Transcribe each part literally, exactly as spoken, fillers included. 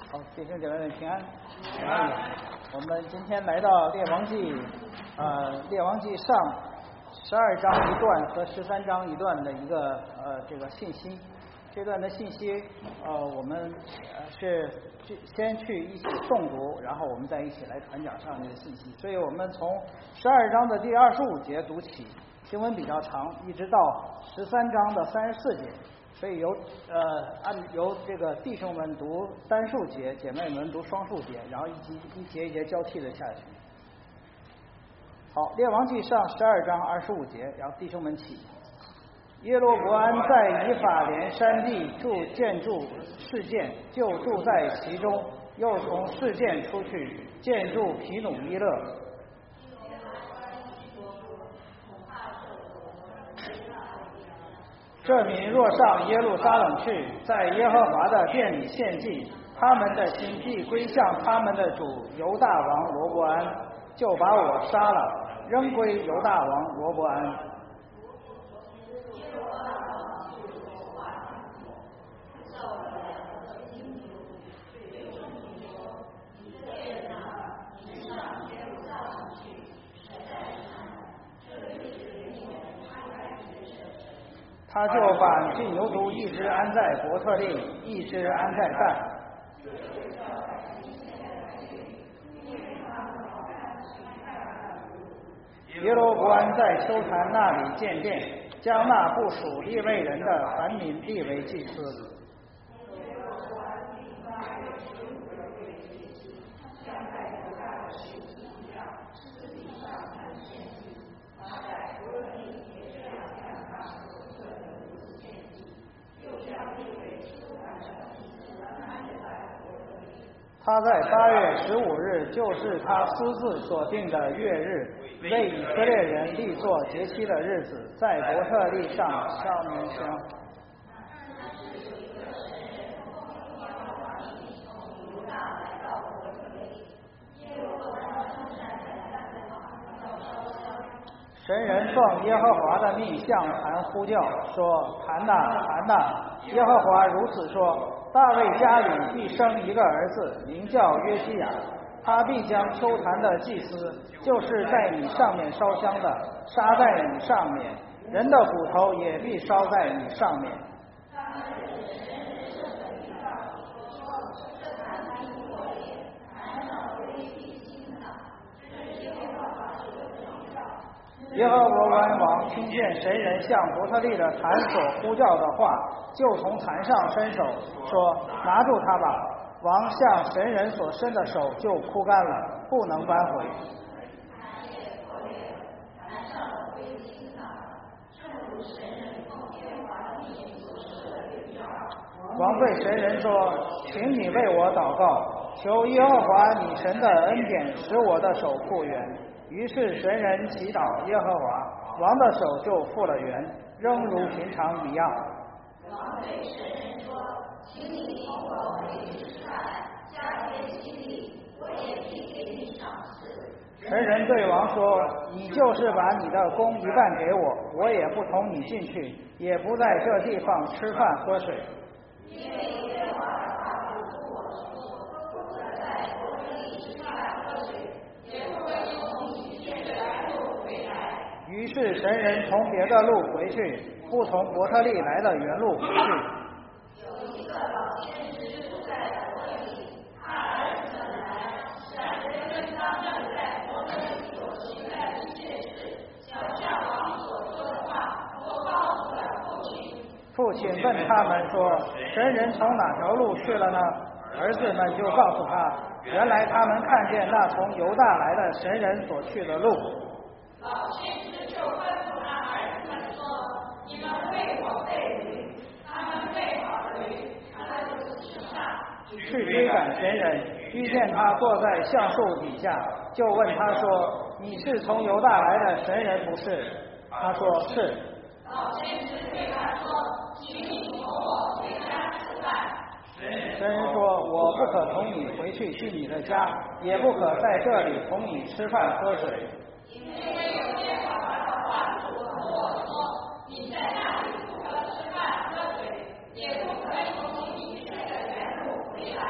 好，弟兄姐妹们平安。嗯，我们今天来到列王记，呃，列王记上十二章一段和十三章一段的一个呃这个信息。这段的信息，呃，我们呃是先去一起诵读，然后我们再一起来传讲上面的信息。所以我们从十二章的第二十五节读起，经文比较长，一直到十三章的三十四节。所以由呃按由这个弟兄们读单数节，姐妹们读双数节，然后一节一节一节交替的下去。好，列王记上十二章二十五节，然后弟兄们起。耶罗伯安在以法莲山地住建筑示剑，就住在其中，又从示剑出去建筑皮努伊勒。这民若上耶路撒冷去，在耶和华的殿里献祭，他们的心必归向他们的主犹大王罗伯安，就把我杀了，扔归犹大王罗伯安。他就把金牛犊一只安在伯特利，一只安在但。耶罗伯安在丘坛那里建殿，将那不属利未人的凡民立为祭司。他在八月十五日，就是他私自所定的月日，为以色列人立作节期的日子，在伯特利上烧明香。神人奉耶和华的命向坛呼叫，说：坛哪，坛哪！耶和华如此说。大卫家里必生一个儿子，名叫约西亚，他必将丘坛的祭司，就是在你上面烧香的，杀在你上面，人的骨头也必烧在你上面。耶和华王听见神人向伯特利的坛所呼叫的话，就从坛上伸手说：拿住他吧。王向神人所伸的手就枯干了，不能扳回。王对神人说：请你为我祷告，求耶和华你神的恩典，使我的手复原。于是神人祈祷耶和华，王的手就复了原，仍如平常一样。 王对神人说：请你同我回去吃饭，加添心力，我也必给你赏赐。 神人对王说：你就是把你的弓一半给我，我也不同你进去，也不在这地方吃饭喝水。 因为耶和华的话嘱咐我说：不可在伯特利吃饭喝水，也不可从你别的路回来。 于是神人从别的路回去，不从伯特利来的原路回去。 有一个老先知住在伯特利，他儿子们来，闪着跟他们在伯特利所行的一切事，小将王所说的话，都告诉了父亲。 父亲问他们说：神人从哪条路去了呢？儿子们就告诉他，原来他们看见那从犹大来的神人所去的路。 老先知就吩咐他儿子们说：你们为我备驴。他们备好了驴，他们就骑上去追赶神人，遇见他坐在橡树底下，就问他说：你是从犹大来的神人不是？他说是。 老先知对他说：请你同我回家吃饭。 神人说：我不可同你回去去你的家，也不可在这里同你吃饭喝水。 因为有耶和华的话嘱咐我说：你在那里不可吃饭喝水，也不可从你迷失的原路回来。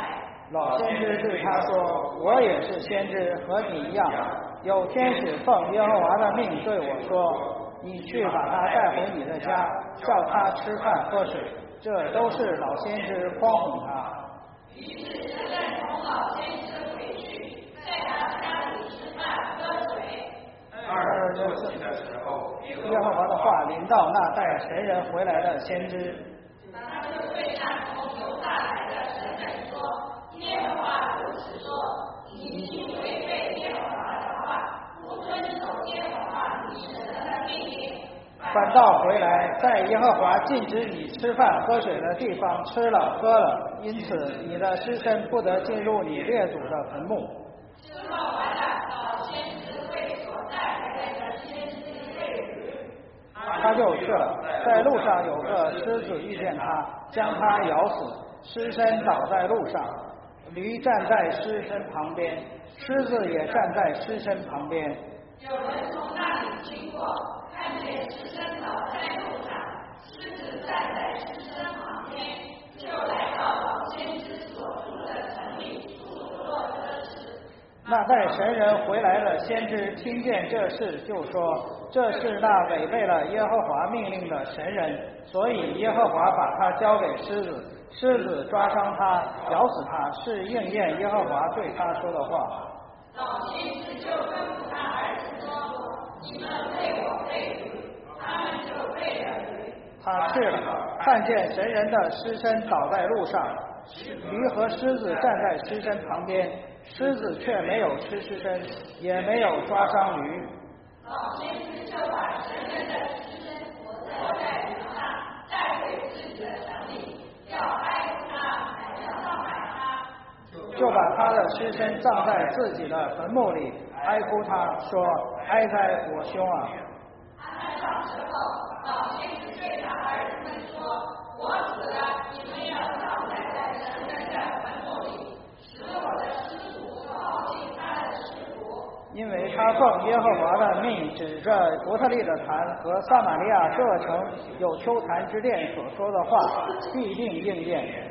老先知对他说：我也是先知，和你一样。有天使奉耶和华的命对我说：你去把他带回你的家，叫他吃饭喝水。这都是老先知匡哄他。 于是他带同老先知回去，在他家里吃饭喝水。 二十四的时候，耶和华的话临到那带神人回来的先知。 他就对那从犹大来的神人说：耶和华如此说，你既违背耶和华的话，不遵守耶和华你神的命令， 反倒回来，在耶和华禁止你吃饭喝水的地方吃了喝了，因此你的尸身不得进入你列祖的坟墓。 之后完了，老先知为所带来的先知被掳， 他就去了，在路上有个狮子遇见他，将他咬死，尸身倒在路上，驴站在尸身旁边，狮子也站在尸身旁边。 有人从那里经过，看见尸身倒在路上，狮子站在尸身旁边，就来到老先知所住的城里，诉说这事。 那带神人回来的先知听见这事，就说：这是那违背了耶和华命令的神人，所以耶和华把他交给狮子，狮子抓伤他，咬死他，是应验耶和华对他说的话。 老先知就吩咐他儿子说：你们为我背驴，他们就背了驴。 他去了，看见神人的尸身倒在路上，驴和狮子站在尸身旁边，狮子却没有吃尸身，也没有抓伤驴。 老先知就把神人的尸身活在驴上，带回自己的城里，要哀他，要葬埋他。 就把他的尸身葬在自己的坟墓里，哀哭他说：哀哉我兄啊！ 安葬之后，老先知对他儿子们说：我死了，你们要葬在在神人的坟墓里，使我的师徒靠近他的师徒。 因为他奉耶和华的命，指着伯特利的坛和撒玛利亚各城有丘坛之殿所说的话，必定应验。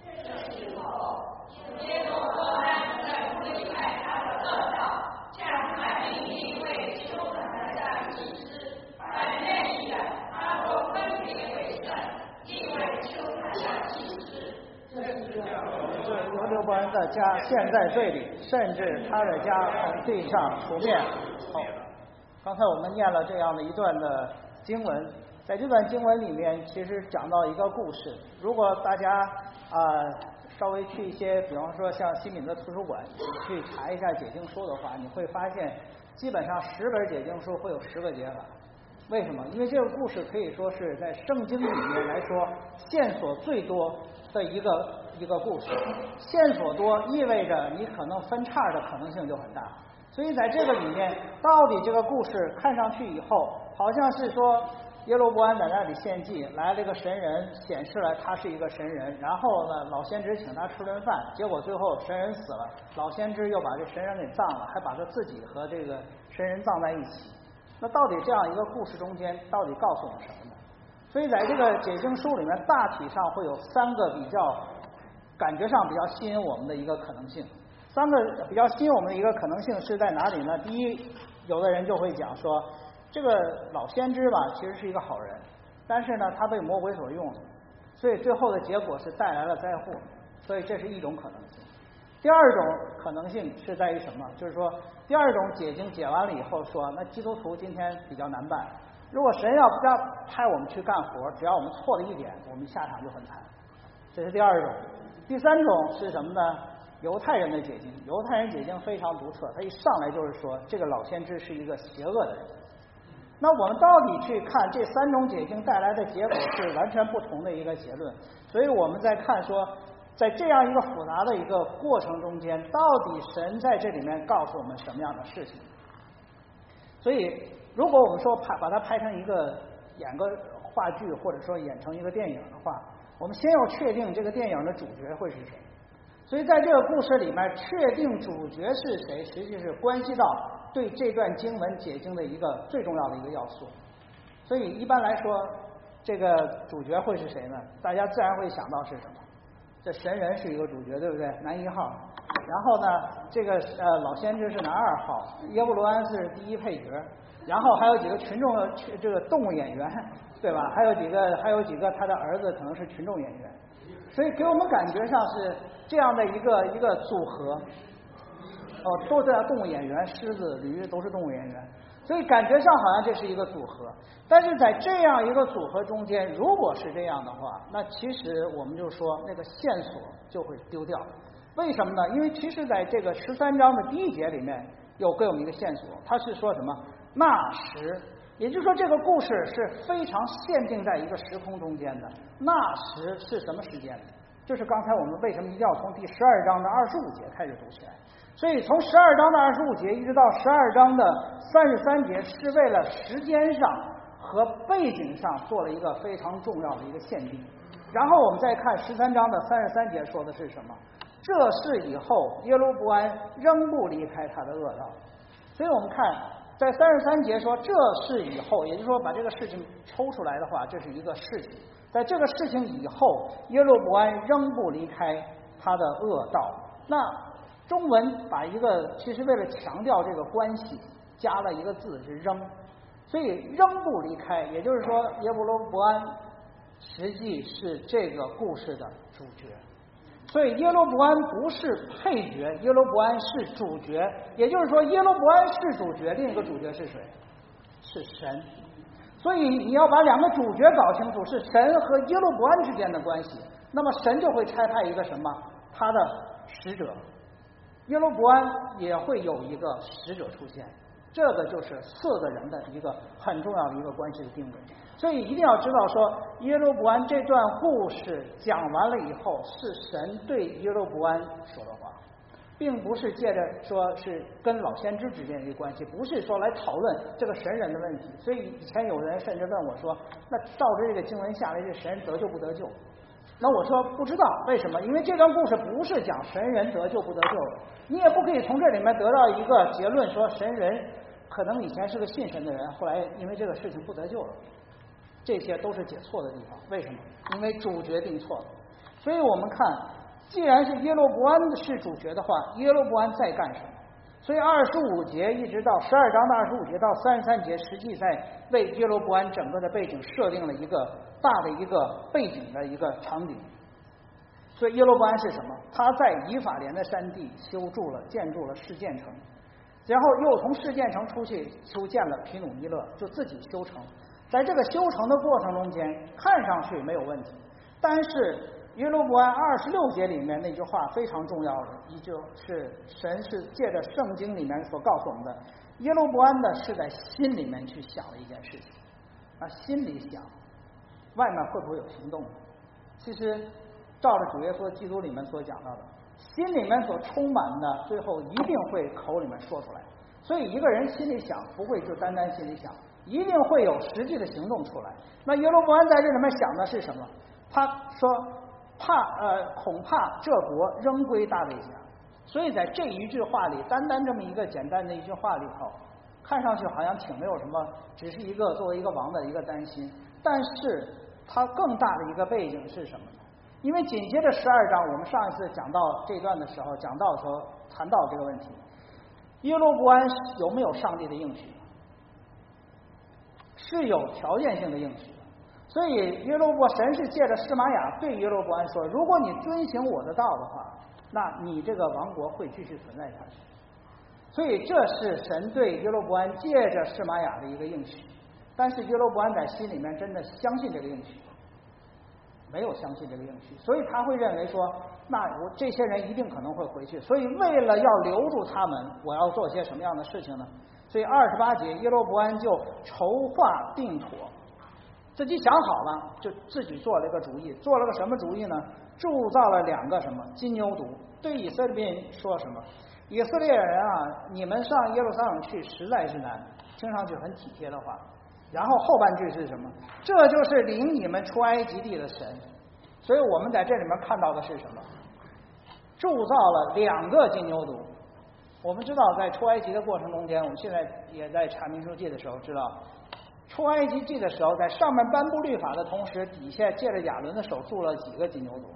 耶和华在归爱他的恶道，降下命令为修本来的祭司，凡愿意的，他都分别为圣，立为修本的祭司。 这罗留伯恩的家陷在罪里，甚至他的家从地上除灭。哦，刚才我们念了这样的一段的经文，在这段经文里面，其实讲到一个故事。如果大家啊、呃、稍微去一些，比方说像新民的图书馆，你去查一下解经书的话，你会发现，基本上十本解经书会有十个解法。为什么？因为这个故事可以说是在圣经里面来说线索最多的一个一个故事。线索多意味着你可能分叉的可能性就很大。所以在这个里面，到底这个故事看上去以后，好像是说耶罗波安在那里献祭，来了一个神人，显示了他是一个神人，然后呢，老先知请他吃顿饭，结果最后神人死了，老先知又把这神人给葬了，还把他自己和这个神人葬在一起。那到底这样一个故事中间，到底告诉我们什么呢？所以在这个解经书里面，大体上会有三个比较感觉上比较吸引我们的一个可能性。三个比较吸引我们的一个可能性是在哪里呢？第一，有的人就会讲说，这个老先知吧，其实是一个好人，但是呢，他被魔鬼所用了，所以最后的结果是带来了灾祸，所以这是一种可能性。第二种可能性是在于什么？就是说，第二种解经解完了以后说，那基督徒今天比较难办。如果神要不要派我们去干活，只要我们错了一点，我们下场就很惨。这是第二种。第三种是什么呢？犹太人的解经，犹太人解经非常独特，他一上来就是说，这个老先知是一个邪恶的人。那我们到底去看这三种解经带来的结果是完全不同的一个结论。所以我们在看说，在这样一个复杂的一个过程中间，到底神在这里面告诉我们什么样的事情？所以，如果我们说拍把它拍成一个演个话剧，或者说演成一个电影的话，我们先要确定这个电影的主角会是谁。所以在这个故事里面，确定主角是谁，实际是关系到对这段经文解经的一个最重要的一个要素。所以一般来说，这个主角会是谁呢？大家自然会想到是什么？ 这神人是一个主角，对不对？男一号。然后呢，这个呃老先知是男二号，耶布罗安是第一配角。然后还有几个群众的这个动物演员，对吧？还有几个还有几个他的儿子可能是群众演员，所以给我们感觉上是这样的一个一个组合。哦，都是动物演员，狮子、驴都是动物演员，所以感觉上好像这是一个组合。但是在这样一个组合中间，如果是这样的话，那其实我们就说那个线索就会丢掉。为什么呢？因为其实在这个十三章的第一节里面有给我们一个线索，它是说什么？那时，也就是说这个故事是非常限定在一个时空中间的。那时是什么时间？就是刚才我们为什么一定要从第十二章的二十五节开始读起来？所以从十二章的二十五节一直到十二章的三十三节，是为了时间上和背景上做了一个非常重要的一个限定。然后我们再看十三章的三十三节说的是什么？这事以后，耶罗波安仍不离开他的恶道。所以我们看在三十三节说这事以后，也就是说把这个事情抽出来的话，这是一个事情。在这个事情以后，耶罗波安仍不离开他的恶道。那中文把一个其实为了强调这个关系，加了一个字是仍，所以仍不离开，也就是说耶罗波安实际是这个故事的主角。所以耶罗波安不是配角，耶罗波安是主角。也就是说耶罗波安是主角，另一个主角是谁？是神。所以你要把两个主角搞清楚，是神和耶罗波安之间的关系，那么神就会差派一个什么？他的使者。耶罗波安也会有一个使者出现，这个就是四个人的一个很重要的一个关系的定位。所以一定要知道说，耶罗波安这段故事讲完了以后，是神对耶罗波安说的话，并不是借着说是跟老先知之间的一个关系，不是说来讨论这个神人的问题。所以以前有人甚至问我说，那照着这个经文下来，这神人得救不得救？那我说不知道，为什么？因为这段故事不是讲神人得救不得救的，你也不可以从这里面得到一个结论，说神人可能以前是个信神的人，后来因为这个事情不得救了。这些都是解错的地方。为什么？因为主角定错了。所以我们看，既然是耶罗波安是主角的话，耶罗波安在干什么？所以二十五节一直到十二章的二十五节到三十三节，实际在为耶罗波安整个的背景设定了一个大的一个背景的一个场景。所以耶罗波安是什么？他在以法莲的山地修筑了建筑了示剑城，然后又从示剑城出去修建了皮努伊勒，就自己修城。在这个修城的过程中间，看上去没有问题，但是耶罗波安二十六节里面那句话非常重要的一句是，神是借着圣经里面所告诉我们的，耶罗波安的是在心里面去想了一件事情，啊，心里想，外面会不会有行动？其实照着主耶稣基督里面所讲到的，心里面所充满的，最后一定会口里面说出来。所以一个人心里想，不会就单单心里想，一定会有实际的行动出来。那耶罗波安在这里面想的是什么？他说怕呃，恐怕这国仍归大卫家。所以在这一句话里，单单这么一个简单的一句话里头，看上去好像挺没有什么，只是一个作为一个王的一个担心。但是它更大的一个背景是什么呢？因为紧接着十二章，我们上一次讲到这段的时候，讲到的时候谈到这个问题，耶罗波安有没有上帝的应许？是有条件性的应许的。所以耶罗波神是借着示玛雅对耶罗波安说，如果你遵行我的道的话，那你这个王国会继续存在下去。所以这是神对耶罗波安借着示玛雅的一个应许。但是耶罗波安在心里面真的相信这个应许？没有相信这个应许，所以他会认为说，那我这些人一定可能会回去，所以为了要留住他们，我要做些什么样的事情呢？所以二十八节耶罗波安就筹划定妥，自己想好了，就自己做了一个主意。做了个什么主意呢？铸造了两个什么金牛犊，对以色列人说什么？以色列人啊，你们上耶路撒冷去实在是难，听上去很体贴的话。然后后半句是什么？这就是领你们出埃及地的神。所以我们在这里面看到的是什么？铸造了两个金牛犊。我们知道在出埃及的过程中间，我们现在也在查民书记的时候知道，出埃及记的时候，在上面颁布律法的同时，底下借着亚伦的手铸了几个金牛犊？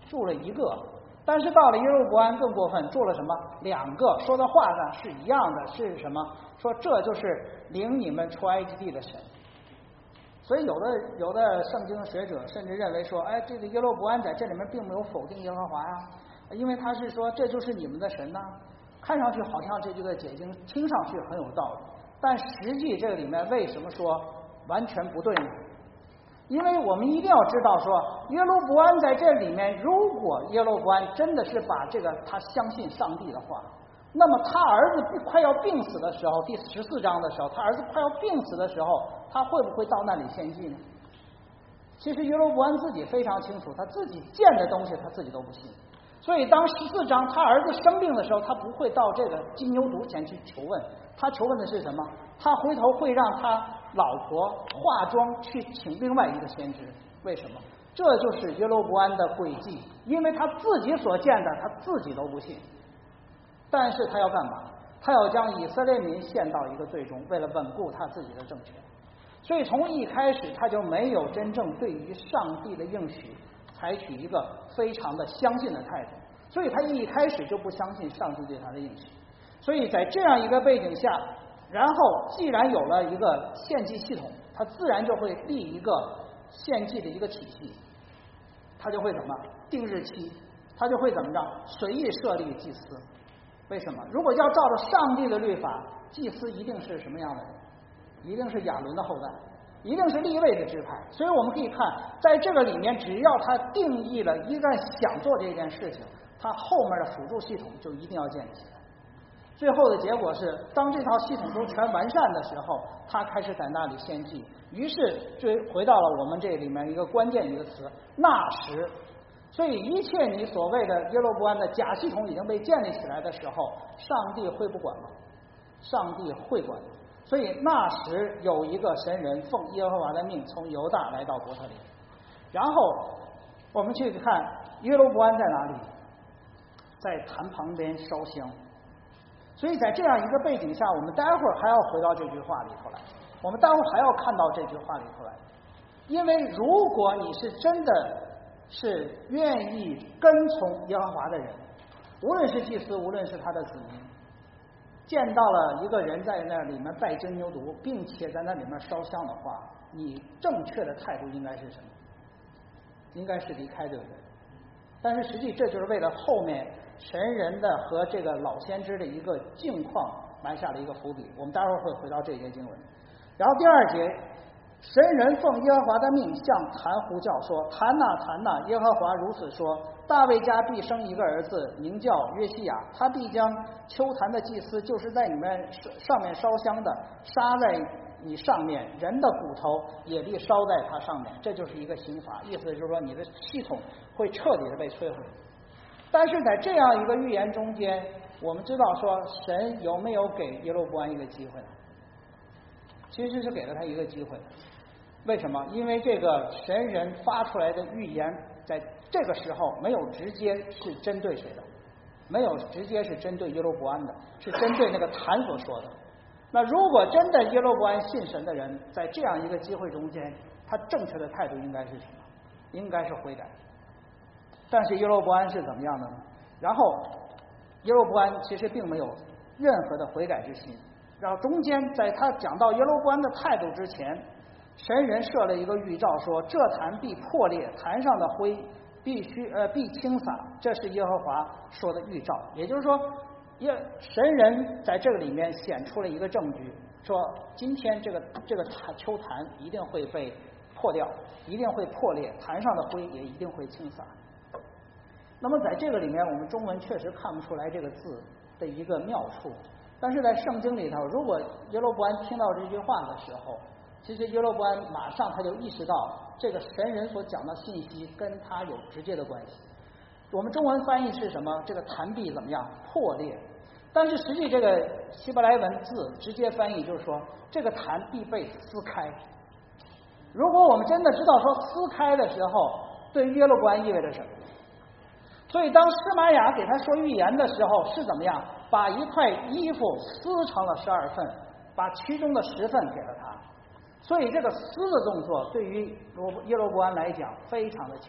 住了一个。但是到了耶路伯安更过分，住了什么？两个，说的话呢是一样的，是什么？说这就是领你们出埃及地的神。所以有的有的圣经学者甚至认为说，哎，这个耶罗伯安在这里面并没有否定耶和华呀，因为他是说这就是你们的神呐、啊。看上去好像这句的解经听上去很有道理，但实际这个里面为什么说完全不对呢？因为我们一定要知道说，耶罗伯安在这里面，如果耶罗伯安真的是把这个他相信上帝的话，那么他儿子快要病死的时候，第十四章的时候，他儿子快要病死的时候，他会不会到那里献祭呢？其实耶罗伯安自己非常清楚，他自己见的东西他自己都不信，所以当十四章他儿子生病的时候，他不会到这个金牛犊前去求问，他求问的是什么？他回头会让他老婆化妆去请另外一个先知。为什么？这就是耶罗伯安的诡计，因为他自己所见的他自己都不信，但是他要干嘛？他要将以色列民陷到一个最终，为了稳固他自己的政权。所以从一开始他就没有真正对于上帝的应许采取一个非常的相信的态度，所以他一开始就不相信上帝对他的应许。所以在这样一个背景下，然后既然有了一个献祭系统，他自然就会立一个献祭的一个体系，他就会怎么定日期，他就会怎么着随意设立祭司。为什么？如果要照着上帝的律法，祭司一定是什么样的人？一定是亚伦的后代，一定是利未的支派。所以我们可以看，在这个里面，只要他定义了一旦想做这件事情，他后面的辅助系统就一定要建立起来。最后的结果是，当这套系统都全完善的时候，他开始在那里献祭。于是就回到了我们这里面一个关键一个词——纳什。所以一切你所谓的耶罗伯安的假系统已经被建立起来的时候，上帝会不管吗？上帝会管。所以那时有一个神人奉耶和华的命从犹大来到伯特利。然后我们去看耶罗伯安在哪里？在坛旁边烧香。所以在这样一个背景下，我们待会儿还要回到这句话里头来，我们待会儿还要看到这句话里头来。因为如果你是真的是愿意跟从耶和华的人，无论是祭司，无论是他的子民，见到了一个人在那里面拜金牛犊，并且在那里面烧香的话，你正确的态度应该是什么？应该是离开，对不对？但是实际这就是为了后面神人的和这个老先知的一个境况埋下了一个伏笔。我们待会儿会回到这节经文。然后第二节，神人奉耶和华的命向坛呼叫说：坛哪坛哪，耶和华如此说，大卫家必生一个儿子，名叫约西亚，他必将丘坛的祭司，就是在你们上面烧香的，杀在你上面，人的骨头也必烧在他上面。这就是一个刑罚，意思就是说你的系统会彻底的被摧毁。但是在这样一个预言中间，我们知道说神有没有给耶罗伯安一个机会？其实是给了他一个机会。为什么？因为这个神人发出来的预言在这个时候没有直接是针对谁的，没有直接是针对耶罗伯安的，是针对那个坛所说的。那如果真的耶罗伯安信神的人，在这样一个机会中间，他正确的态度应该是什么？应该是悔改。但是耶罗伯安是怎么样的呢？然后耶罗伯安其实并没有任何的悔改之心。然后中间在他讲到耶罗伯安的态度之前，神人设了一个预兆，说这坛必破裂，坛上的灰必须呃必清洒，这是耶和华说的预兆。也就是说，耶神人在这个里面显出了一个证据，说今天这个这个坛丘坛一定会被破掉，一定会破裂，坛上的灰也一定会清洒。那么在这个里面，我们中文确实看不出来这个字的一个妙处，但是在圣经里头，如果耶罗伯安听到这句话的时候，其实耶罗伯安马上他就意识到这个神人所讲的信息跟他有直接的关系。我们中文翻译是什么？这个坛必怎么样破裂？但是实际这个希伯来文字直接翻译就是说，这个坛必被撕开。如果我们真的知道说撕开的时候，对于耶罗伯安意味着什么？所以当施玛雅给他说预言的时候，是怎么样？把一块衣服撕成了十二份，把其中的十份给了他。所以这个撕的动作对于耶罗伯安来讲非常的清楚，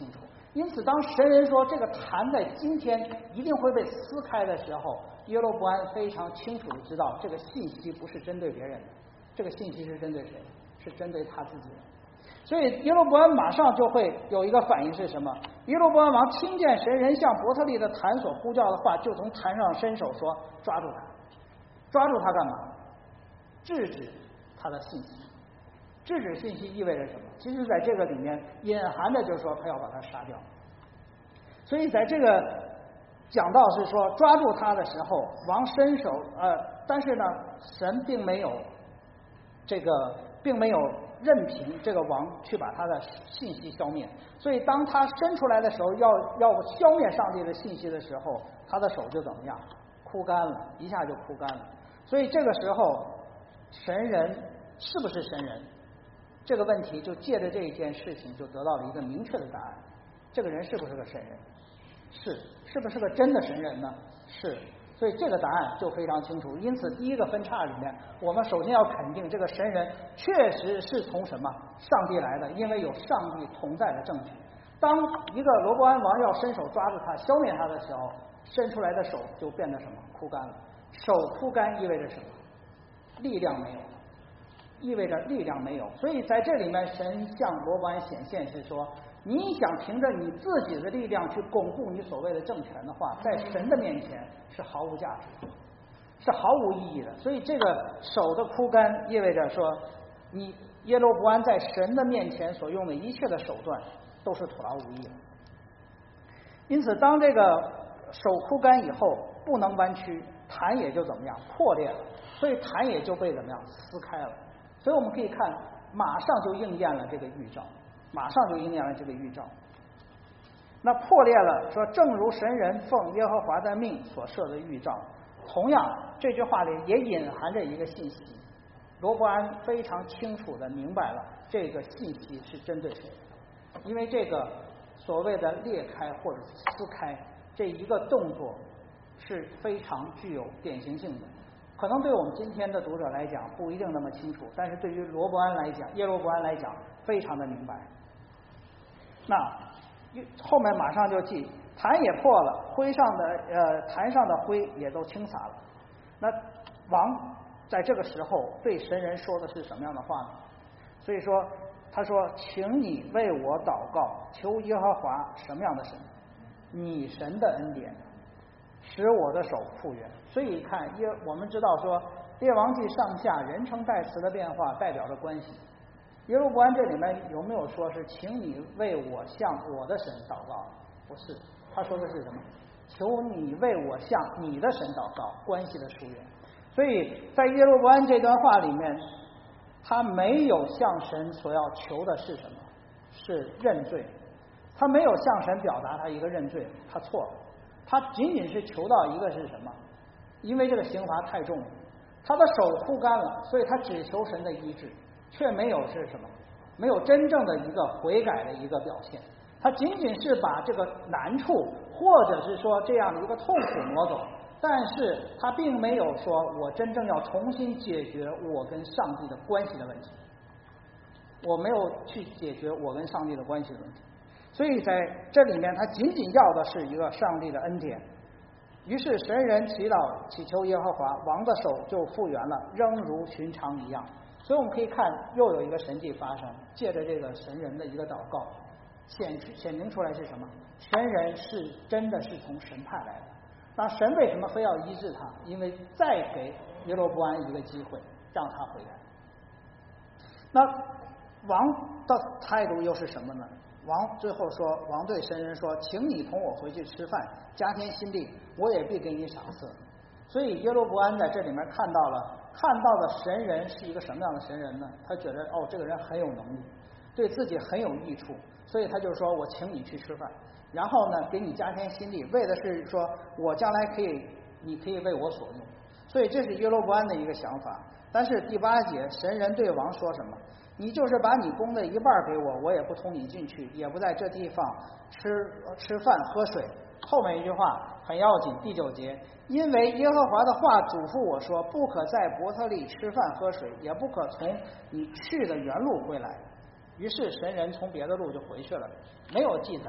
因此，当神人说这个坛在今天一定会被撕开的时候，耶罗波安非常清楚的知道，这个信息不是针对别人的，这个信息是针对谁？是针对他自己的。所以耶罗波安马上就会有一个反应是什么？耶罗波安王听见神人向伯特利的坛所呼叫的话，就从坛上伸手说：“抓住他，抓住他干嘛？制止他的信息。制止信息意味着什么？其实在这个里面隐含的就是说他要把他杀掉。所以在这个讲到是说抓住他的时候，王伸手，呃，但是呢，神并没有这个，并没有任凭这个王去把他的信息消灭。所以当他伸出来的时候，要要消灭上帝的信息的时候，他的手就怎么样？枯干了，一下就枯干了。所以这个时候，神人是不是神人？这个问题就借着这一件事情就得到了一个明确的答案。这个人是不是个神人？是。是不是个真的神人呢？是。所以这个答案就非常清楚。因此第一个分叉里面，我们首先要肯定这个神人确实是从什么上帝来的，因为有上帝同在的证据。当一个罗波安王要伸手抓住他消灭他的时候，伸出来的手就变得什么？枯干了。手枯干意味着什么？力量没有了，意味着力量没有。所以在这里面，神向罗波安显现是说，你想凭着你自己的力量去巩固你所谓的政权的话，在神的面前是毫无价值的，是毫无意义的。所以这个手的枯干意味着说，你耶罗波安在神的面前所用的一切的手段都是徒劳无益的。因此当这个手枯干以后不能弯曲，坛也就怎么样破裂了，所以坛也就被怎么样撕开了。所以我们可以看，马上就应验了这个预兆，马上就应验了这个预兆。那破裂了，说正如神人奉耶和华的命所设的预兆。同样这句话里也隐含着一个信息，罗伯安非常清楚的明白了这个信息是针对谁的，因为这个所谓的裂开或者撕开这一个动作是非常具有典型性的。可能对我们今天的读者来讲不一定那么清楚，但是对于罗伯安来讲，耶罗伯安来讲非常的明白。那后面马上就记，坛也破了，灰上的呃坛上的灰也都倾洒了。那王在这个时候对神人说的是什么样的话呢？所以说他说，请你为我祷告，求耶和华什么样的神？你神的恩典，使我的手复原。所以看耶，我们知道说列王记上下人称代词的变化代表着关系。耶罗波安这里面有没有说是请你为我向我的神祷告？不是，他说的是什么？求你为我向你的神祷告，关系的疏远。所以在耶罗波安这段话里面，他没有向神所要求的是什么？是认罪。他没有向神表达他一个认罪，他错了。他仅仅是求到一个是什么？因为这个刑罚太重了，他的手枯干了，所以他只求神的医治，却没有是什么？没有真正的一个悔改的一个表现。他仅仅是把这个难处或者是说这样的一个痛苦挪走，但是他并没有说我真正要重新解决我跟上帝的关系的问题，我没有去解决我跟上帝的关系的问题。所以在这里面他仅仅要的是一个上帝的恩典。于是神人祈祷祈求耶和华，王的手就复原了，仍如寻常一样。所以我们可以看又有一个神迹发生，借着这个神人的一个祷告显显明出来是什么？神人是真的是从神派来的。那神为什么非要医治他？因为再给耶罗波安一个机会让他回来。那王的态度又是什么呢？王最后说，王对神人说，请你同我回去吃饭，加添心力，我也必给你赏赐。所以耶罗波安在这里面看到了，看到的神人是一个什么样的神人呢？他觉得哦，这个人很有能力，对自己很有益处，所以他就说我请你去吃饭，然后呢给你加添心力，为的是说我将来可以，你可以为我所用。所以这是耶罗波安的一个想法。但是第八节，神人对王说什么？你就是把你供的一半给我，我也不同你进去，也不在这地方吃吃饭喝水。后面一句话很要紧，第九节，因为耶和华的话嘱咐我说，不可在伯特利吃饭喝水，也不可从你去的原路归来。于是神人从别的路就回去了，没有记载。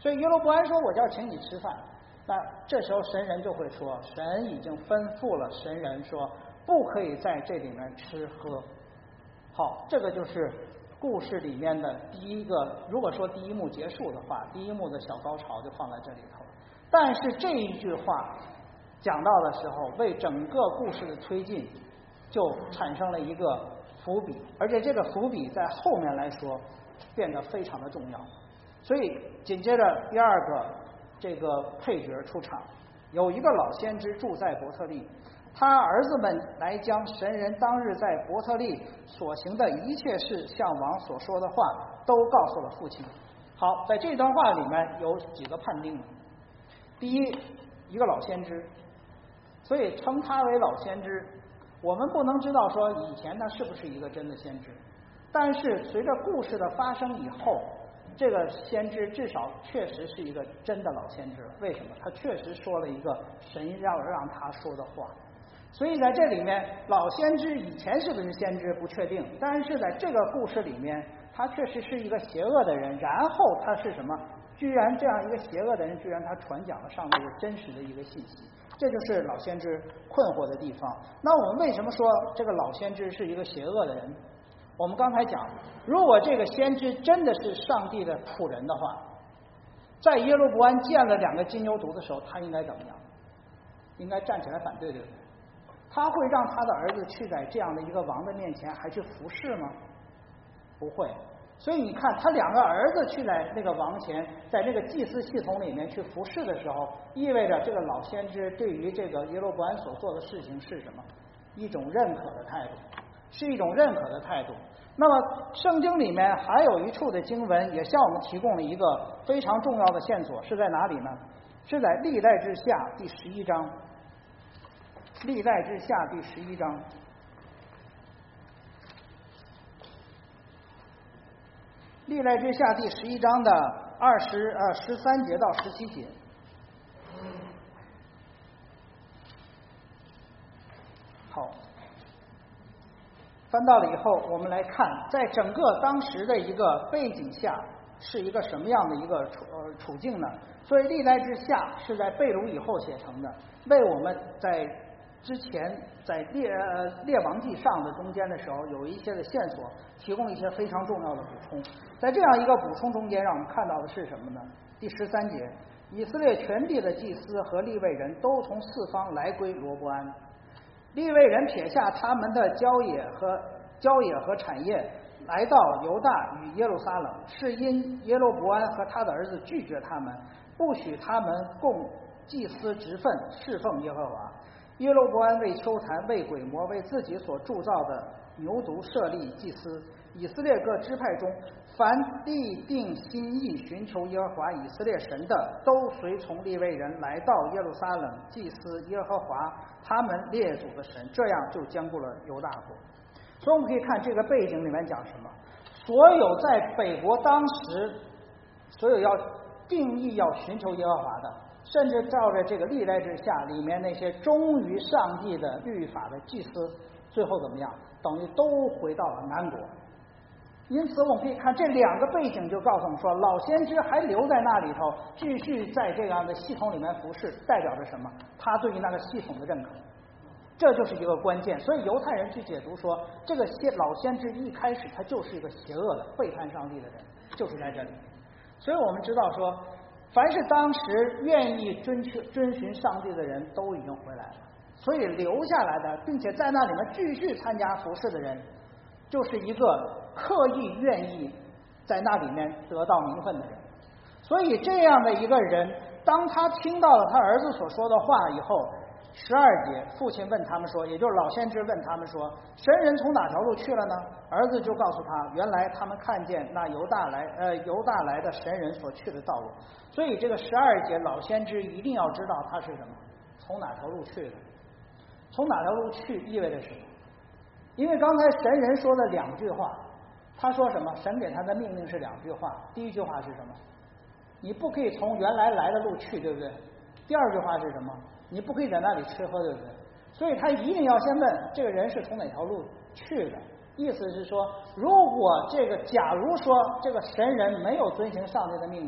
所以耶罗波安说我就要请你吃饭，那这时候神人就会说，神已经吩咐了神人说不可以在这里面吃喝。好，这个就是故事里面的第一个，如果说第一幕结束的话，第一幕的小高潮就放在这里头。但是这一句话讲到的时候，为整个故事的推进就产生了一个伏笔，而且这个伏笔在后面来说变得非常的重要。所以紧接着第二个这个配角出场，有一个老先知住在伯特利，他儿子们来将神人当日在伯特利所行的一切事向王所说的话都告诉了父亲。好，在这段话里面有几个判定。第一，一个老先知，所以称他为老先知。我们不能知道说以前他是不是一个真的先知，但是随着故事的发生以后，这个先知至少确实是一个真的老先知。为什么？他确实说了一个神要让他说的话。所以在这里面，老先知以前是不是先知不确定，但是在这个故事里面，他确实是一个邪恶的人，然后他是什么？居然这样一个邪恶的人，居然他传讲了上帝的真实的一个信息，这就是老先知困惑的地方。那我们为什么说这个老先知是一个邪恶的人？我们刚才讲，如果这个先知真的是上帝的仆人的话，在耶罗伯安见了两个金牛犊的时候，他应该怎么样？应该站起来反对，对不对？他会让他的儿子去在这样的一个王的面前还去服侍吗？不会。所以你看，他两个儿子去在那个王前，在这个祭司系统里面去服侍的时候，意味着这个老先知对于这个耶罗伯安所做的事情是什么？一种认可的态度，是一种认可的态度。那么圣经里面还有一处的经文也向我们提供了一个非常重要的线索，是在哪里呢？是在历代志下第十一章。历代志下第十一章。历代志下第十一章的二十呃十三节到十七节。好，翻到了以后，我们来看，在整个当时的一个背景下，是一个什么样的一个处呃处境呢？所以历代志下是在被掳以后写成的，为我们在之前在列呃列王记上的中间的时候有一些的线索，提供一些非常重要的补充。在这样一个补充中间，让我们看到的是什么呢？第十三节，以色列全地的祭司和利未人都从四方来归罗伯安。利未人撇下他们的郊野和郊野和产业，来到犹大与耶路撒冷，是因耶罗伯安和他的儿子拒绝他们，不许他们供祭司职分侍奉耶和华。耶罗伯安为丘坛、为鬼魔、为自己所铸造的牛犊设立祭司。以色列各支派中，凡立定心意寻求耶和华以色列神的，都随从利未人来到耶路撒冷祭司耶和华他们列祖的神，这样就兼顾了犹大国。所以我们可以看这个背景里面讲什么？所有在北国当时，所有要定义要寻求耶和华的，甚至照着这个历代志下里面那些忠于上帝的律法的祭司，最后怎么样？等于都回到了南国。因此我们可以看这两个背景，就告诉我们说，老先知还留在那里头，继续在这样的系统里面服侍，代表着什么？他对于那个系统的认可，这就是一个关键。所以犹太人去解读说，这个先老先知一开始他就是一个邪恶的背叛上帝的人，就是在这里。所以我们知道说，凡是当时愿意遵循遵循上帝的人都已经回来了，所以留下来的并且在那里面继续参加服侍的人，就是一个刻意愿意在那里面得到名分的人。所以这样的一个人，当他听到了他儿子所说的话以后，十二节，父亲问他们说，也就是老先知问他们说，神人从哪条路去了呢？儿子就告诉他，原来他们看见那犹大来呃犹大来的神人所去的道路。所以这个十二节老先知一定要知道他是什么，从哪条路去的。从哪条路去意味着什么？因为刚才神人说的两句话，他说什么？神给他的命令是两句话。第一句话是什么？你不可以从原来来的路去，对不对？第二句话是什么？你不可以在那里吃喝，对不对？所以他一定要先问这个人是从哪条路去的。意思是说，如果这个假如说这个神人没有遵行上帝的命令，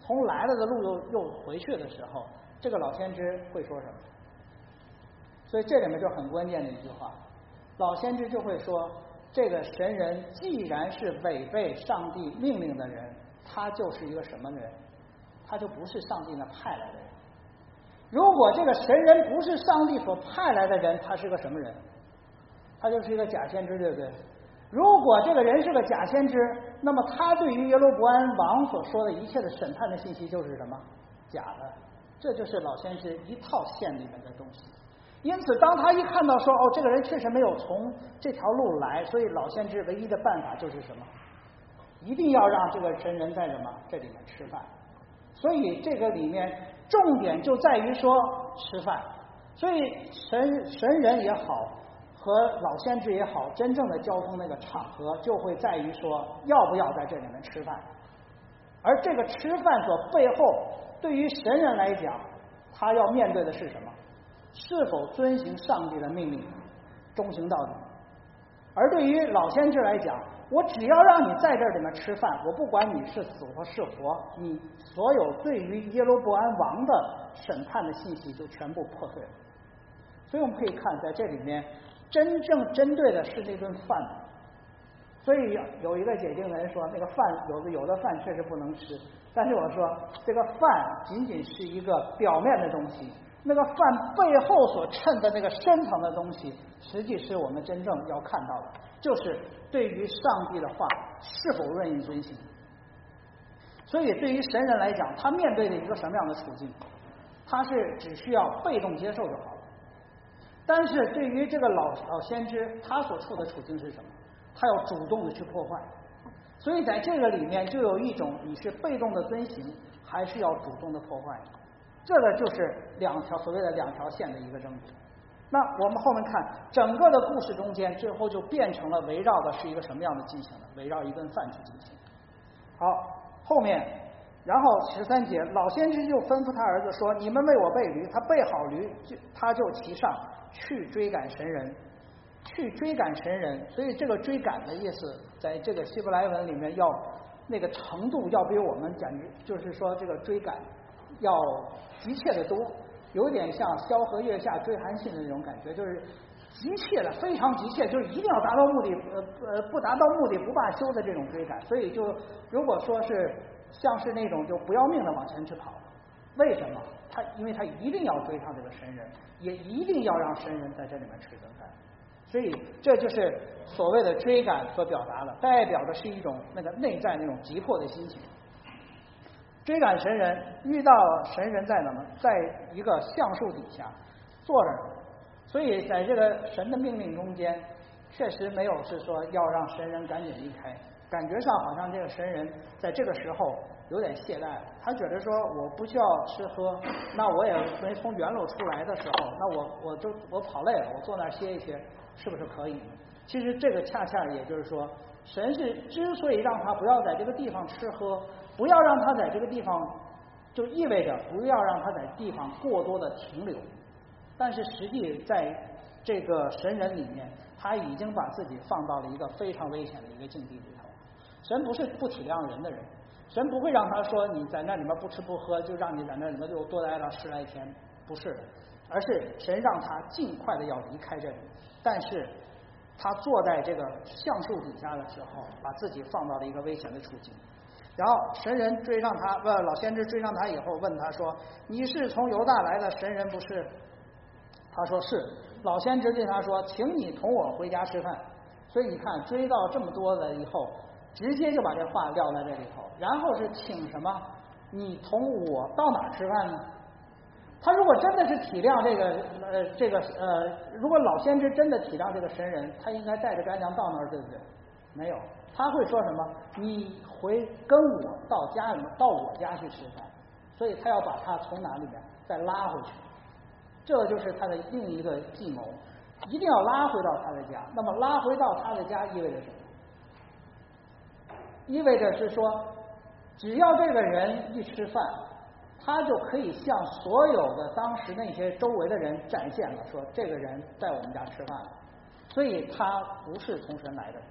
从来了的路又又回去的时候，这个老先知会说什么？所以这里面就很关键的一句话，老先知就会说，这个神人既然是违背上帝命令的人，他就是一个什么人？他就不是上帝那派来的人。如果这个神人不是上帝所派来的人，他是个什么人？他就是一个假先知，对不对？如果这个人是个假先知，那么他对于耶罗伯安王所说的一切的审判的信息就是什么？假的。这就是老先知一套线里面的东西。因此当他一看到说，哦，这个人确实没有从这条路来，所以老先知唯一的办法就是什么？一定要让这个神人在什么这里面吃饭。所以这个里面重点就在于说吃饭。所以神神人也好和老先知也好，真正的交通那个场合就会在于说要不要在这里面吃饭。而这个吃饭所背后，对于神人来讲，他要面对的是什么？是否遵行上帝的命令，忠行到底。而对于老先知来讲，我只要让你在这里面吃饭，我不管你是死或是活，你所有对于耶罗伯安王的审判的信息就全部破碎了。所以我们可以看在这里面真正针对的是那顿饭。所以有一个解经人说，那个饭有的有的饭确实不能吃，但是我说这个饭仅仅是一个表面的东西，那个饭背后所衬的那个深层的东西，实际是我们真正要看到的，就是对于上帝的话是否愿意遵行。所以对于神人来讲，他面对的一个什么样的处境？他是只需要被动接受就好了。但是对于这个老老先知，他所处的处境是什么？他要主动的去破坏。所以在这个里面就有一种，你是被动的遵行，还是要主动的破坏。这个就是两条所谓的两条线的一个争执。那我们后面看整个的故事中间，最后就变成了围绕的是一个什么样的进行呢？围绕一顿饭去进行。好，后面然后十三节，老先知就吩咐他儿子说：“你们为我备驴。”他备好驴，就他就骑上去追赶神人，去追赶神人。所以这个追赶的意思，在这个希伯来文里面要那个程度要比我们简直就是说这个追赶要急切的多，有点像萧何月下追韩信的那种感觉，就是急切的，非常急切，就是一定要达到目的，呃呃，不达到目的不罢休的这种追赶。所以就如果说是像是那种就不要命的往前去跑，为什么？他因为他一定要追上这个神人，也一定要让神人在这里面吃顿饭。所以这就是所谓的追赶所表达的，代表的是一种那个内在那种急迫的心情。追赶神人，遇到神人在哪么？在一个橡树底下坐着。所以在这个神的命令中间，确实没有是说要让神人赶紧离开，感觉上好像这个神人在这个时候有点懈怠，他觉得说我不需要吃喝，那我也没从原路出来的时候，那我我就我跑累了，我坐那儿歇一歇，是不是可以呢？其实这个恰恰也就是说，神是之所以让他不要在这个地方吃喝，不要让他在这个地方，就意味着不要让他在地方过多的停留。但是实际在这个神人里面，他已经把自己放到了一个非常危险的一个境地里头。神不是不体谅人的人，神不会让他说你在那里面不吃不喝，就让你在那里面就多待了十来天，不是的，而是神让他尽快的要离开这里。但是他坐在这个橡树底下的时候，把自己放到了一个危险的处境。然后神人追上他，呃，老先知追上他以后问他说：“你是从犹大来的神人不是？”他说是。老先知对他说：“请你同我回家吃饭。”所以你看，追到这么多了以后，直接就把这话撂在这里头。然后是请什么？你同我到哪儿吃饭呢？他如果真的是体谅这个呃这个呃，如果老先知真的体谅这个神人，他应该带着干粮到那儿，对不对？没有，他会说什么？你回跟我到家里面，到我家去吃饭。所以他要把他从哪里面再拉回去。这就是他的另一个计谋，一定要拉回到他的家。那么拉回到他的家意味着什么？意味着是说，只要这个人一吃饭，他就可以向所有的当时那些周围的人展现了，说这个人在我们家吃饭了。所以他不是从神来的，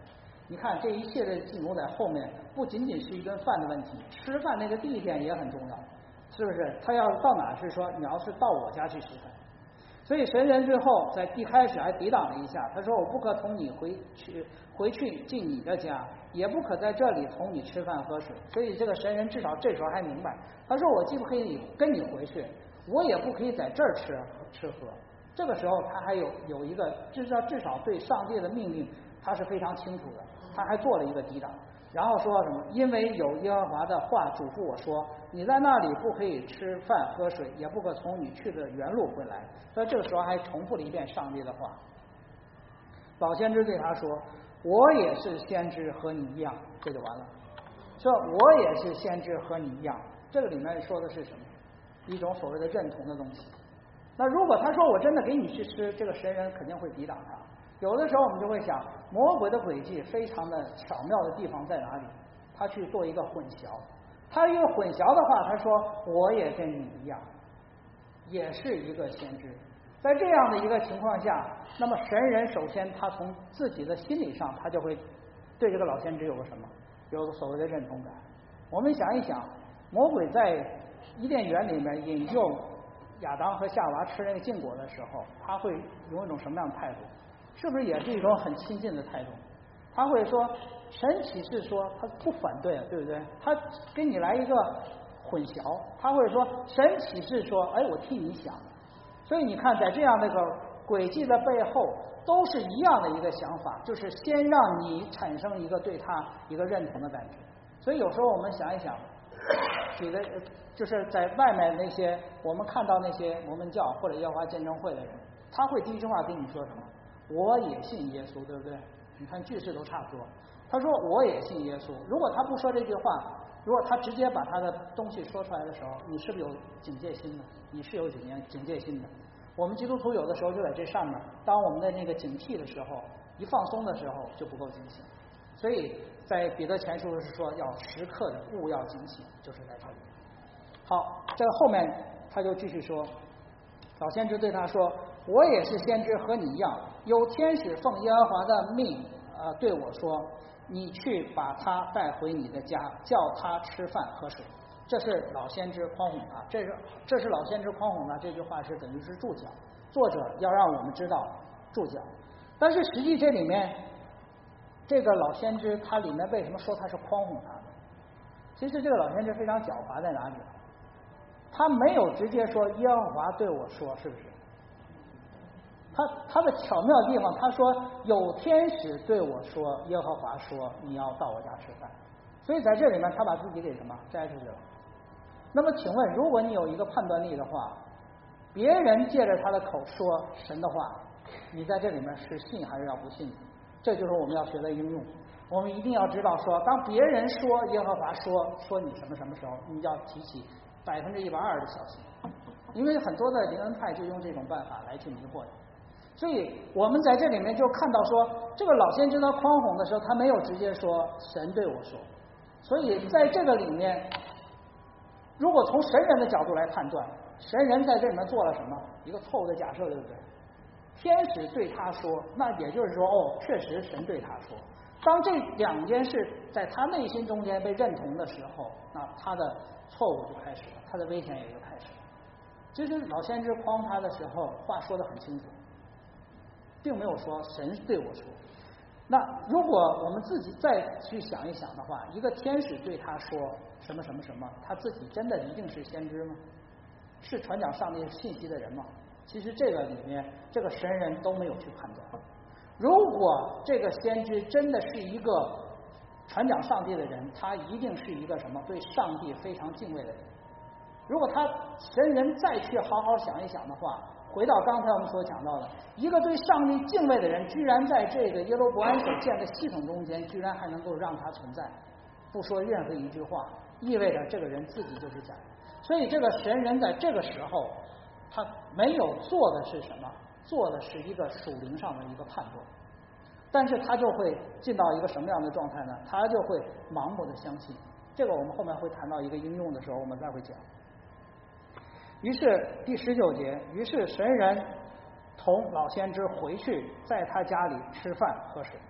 你看这一切的记录在后面，不仅仅是一顿饭的问题，吃饭那个地点也很重要，是不是？他要到哪是说你要是到我家去吃饭，所以神人最后在一开始还抵挡了一下，他说我不可同你回去回去进你的家，也不可在这里同你吃饭喝水。所以这个神人至少这时候还明白，他说我既不可以跟你回去，我也不可以在这儿吃吃喝。这个时候他还有有一个至少至少对上帝的命令他是非常清楚的，他还做了一个抵挡，然后说什么？因为有耶和华的话嘱咐我说，你在那里不可以吃饭喝水，也不可从你去的原路回来。所以这个时候还重复了一遍上帝的话。老先知对他说，我也是先知和你一样，这就完了。说我也是先知和你一样，这个里面说的是什么？一种所谓的认同的东西。那如果他说我真的给你去吃，这个神人肯定会抵挡他。有的时候我们就会想，魔鬼的诡计非常的巧妙的地方在哪里？他去做一个混淆。他一个混淆的话，他说我也跟你一样，也是一个先知。在这样的一个情况下，那么神人首先他从自己的心理上，他就会对这个老先知有个什么？有个所谓的认同感。我们想一想，魔鬼在伊甸园里面引诱亚当和夏娃吃那个禁果的时候，他会用一种什么样的态度？是不是也是一种很亲近的态度？他会说神启示说他不反对，对不对？他给你来一个混淆，他会说神启示说，哎，我替你想。所以你看，在这样的一个诡计的背后，都是一样的一个想法，就是先让你产生一个对他一个认同的感觉。所以有时候我们想一想，举的就是在外面那些我们看到那些摩门教或者耶和华见证会的人，他会第一句话跟你说什么？我也信耶稣，对不对？你看句式都差不多。他说我也信耶稣。如果他不说这句话，如果他直接把他的东西说出来的时候，你是不是有警戒心的？你是有警戒警戒心的。我们基督徒有的时候就在这上面，当我们的那个警惕的时候，一放松的时候就不够警醒。所以在彼得前书是说要时刻的勿要警醒，就是在这里。好，这个后面他就继续说，老先知对他说，我也是先知和你一样，有天使奉耶和华的命呃对我说，你去把他带回你的家，叫他吃饭喝水。这是老先知诓哄他，这是这是老先知诓哄他，这句话是等于是注脚，作者要让我们知道注脚。但是实际这里面这个老先知他里面为什么说他是诓哄他的？其实这个老先知非常狡猾在哪里？他没有直接说耶和华对我说，是不是？他他的巧妙地方，他说有天使对我说，耶和华说你要到我家吃饭。所以在这里面他把自己给什么摘出去了。那么请问，如果你有一个判断力的话，别人借着他的口说神的话，你在这里面是信还是要不信？这就是我们要学的应用。我们一定要知道说，当别人说耶和华说说你什么什么时候，你要提起百分之一百二的小心，因为很多的灵恩派就用这种办法来去迷惑你。所以我们在这里面就看到说，这个老先知他诓哄的时候，他没有直接说神对我说。所以在这个里面，如果从神人的角度来判断，神人在这里面做了什么？一个错误的假设，对不对？天使对他说，那也就是说，哦，确实神对他说。当这两件事在他内心中间被认同的时候，那他的错误就开始了，他的危险也就开始了。其实老先知诓他的时候，话说得很清楚，并没有说神对我说。那如果我们自己再去想一想的话，一个天使对他说什么什么什么，他自己真的一定是先知吗？是传讲上帝信息的人吗？其实这个里面，这个神人都没有去判断。如果这个先知真的是一个传讲上帝的人，他一定是一个什么？对上帝非常敬畏的人。如果他神人再去好好想一想的话，回到刚才我们所讲到的，一个对上帝敬畏的人，居然在这个耶罗伯安所建的系统中间，居然还能够让他存在，不说任何一句话，意味着这个人自己就是假的。所以这个神人在这个时候，他没有做的是什么？做的是一个属灵上的一个判断，但是他就会进到一个什么样的状态呢？他就会盲目的相信。这个我们后面会谈到一个应用的时候，我们再会讲。于是第十九节，于是神人同老先知回去，在他家里吃饭喝水。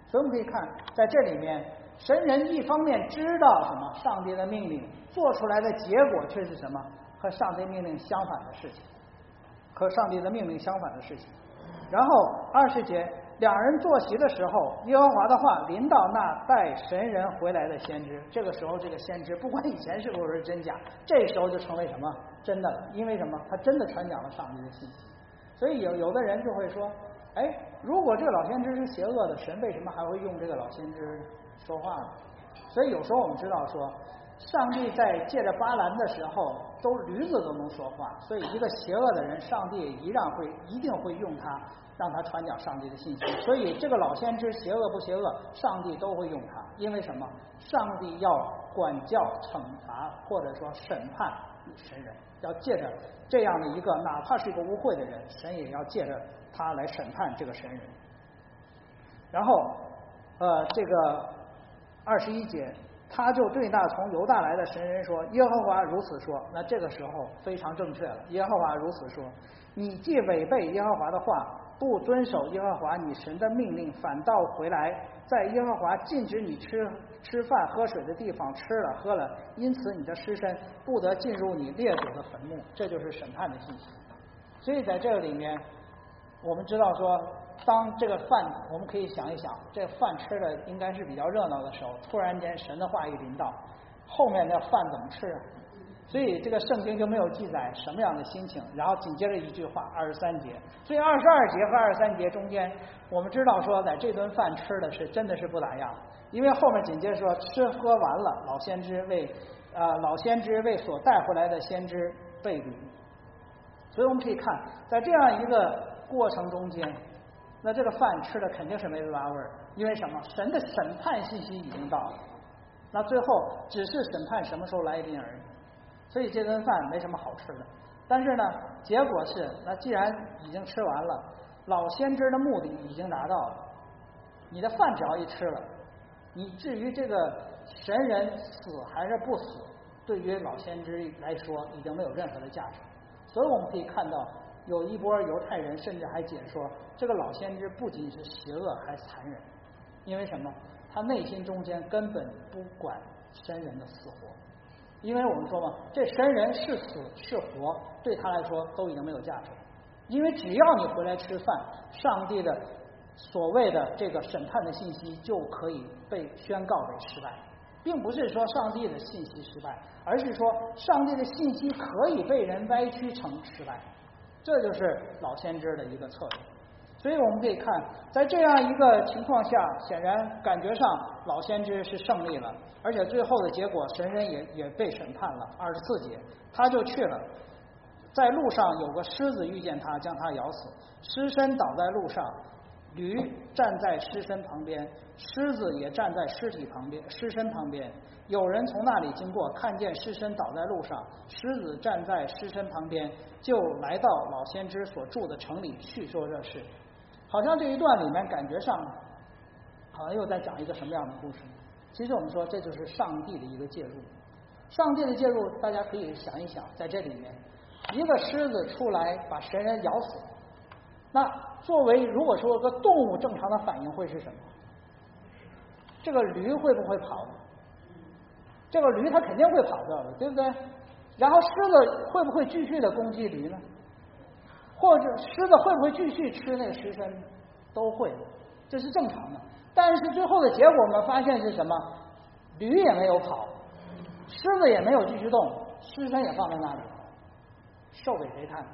所以我们可以看，在这里面，神人一方面知道什么上帝的命令，做出来的结果却是什么和上帝命令相反的事情，和上帝的命令相反的事情。然后二十节，两人坐席的时候，耶和华的话临到那带神人回来的先知。这个时候，这个先知不管以前是不是真假，这时候就成为什么真的了？因为什么？他真的传讲了上帝的信息。所以有有的人就会说，哎，如果这个老先知是邪恶的，神为什么还会用这个老先知说话呢？所以有时候我们知道说，上帝在借着巴兰的时候，都驴子都能说话，所以一个邪恶的人，上帝一样会一定会用他，让他传讲上帝的信息。所以这个老先知邪恶不邪恶，上帝都会用他，因为什么？上帝要管教、惩罚或者说审判神人，要借着这样的一个哪怕是一个污秽的人，神也要借着他来审判这个神人。然后呃，这个二十一节，他就对那从犹大来的神人说，耶和华如此说。那这个时候非常正确了，耶和华如此说，你既违背耶和华的话，不遵守耶和华你神的命令，反倒回来在耶和华禁止你吃吃饭喝水的地方吃了喝了，因此你的尸身不得进入你列祖的坟墓。这就是审判的信息。所以在这个里面，我们知道说，当这个饭，我们可以想一想，这个饭吃的应该是比较热闹的时候，突然间神的话一临到，后面的饭怎么吃啊？所以这个圣经就没有记载什么样的心情。然后紧接着一句话，二十三节。所以二十二节和二十三节中间，我们知道说，在这顿饭吃的是真的是不咋样，因为后面紧接着说，吃喝完了，老先知为呃老先知为所带回来的先知被掳。所以我们可以看，在这样一个过程中间，那这个饭吃的肯定是没得拉味儿，因为什么？神的审判信息已经到了，那最后只是审判什么时候来临而已。所以这顿饭没什么好吃的。但是呢，结果是，那既然已经吃完了，老先知的目的已经达到了，你的饭只要一吃了，你至于这个神人死还是不死，对于老先知来说已经没有任何的价值。所以我们可以看到，有一波犹太人甚至还解说，这个老先知不仅是邪恶，还残忍。因为什么？他内心中间根本不管神人的死活。因为我们说嘛，这神人是死是活，对他来说都已经没有价值。因为只要你回来吃饭，上帝的所谓的这个审判的信息就可以被宣告为失败。并不是说上帝的信息失败，而是说上帝的信息可以被人歪曲成失败。这就是老先知的一个策略。所以我们可以看，在这样一个情况下，显然感觉上老先知是胜利了，而且最后的结果，神人也也被审判了。二十四节，他就去了，在路上有个狮子遇见他，将他咬死，尸身倒在路上，驴站在尸身旁边，狮子也站在尸体旁边，尸身旁边。有人从那里经过，看见尸身倒在路上，狮子站在尸身旁边，就来到老先知所住的城里叙说这事。好像这一段里面感觉上好像又在讲一个什么样的故事。其实我们说这就是上帝的一个介入。上帝的介入大家可以想一想，在这里面一个狮子出来把神人咬死，那作为如果说个动物正常的反应会是什么？这个驴会不会跑呢？这个驴它肯定会跑掉的，对不对？然后狮子会不会继续的攻击驴呢？或者狮子会不会继续吃那个尸身？都会，这是正常的。但是最后的结果我们发现是什么？驴也没有跑，狮子也没有继续动，尸身也放在那里，受给谁看？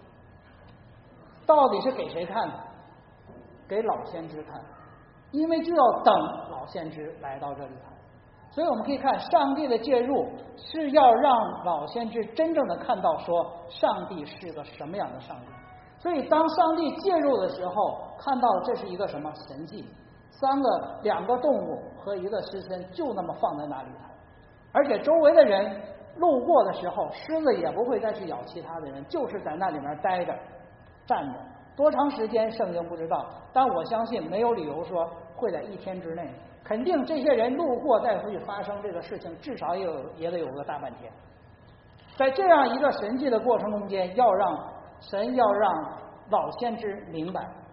到底是给谁看？给老先知看，因为就要等老先知来到这里来。所以我们可以看，上帝的介入是要让老先知真正的看到说上帝是个什么样的上帝。所以当上帝介入的时候，看到这是一个什么神迹，三个两个动物和一个尸身就那么放在那里头，而且周围的人路过的时候，狮子也不会再去咬其他的人，就是在那里面待着站着，多长时间圣经不知道，但我相信没有理由说会在一天之内，肯定这些人路过再会发生这个事情，至少也有也得有个大半天。在这样一个神迹的过程中间，要让神要让老先知明白，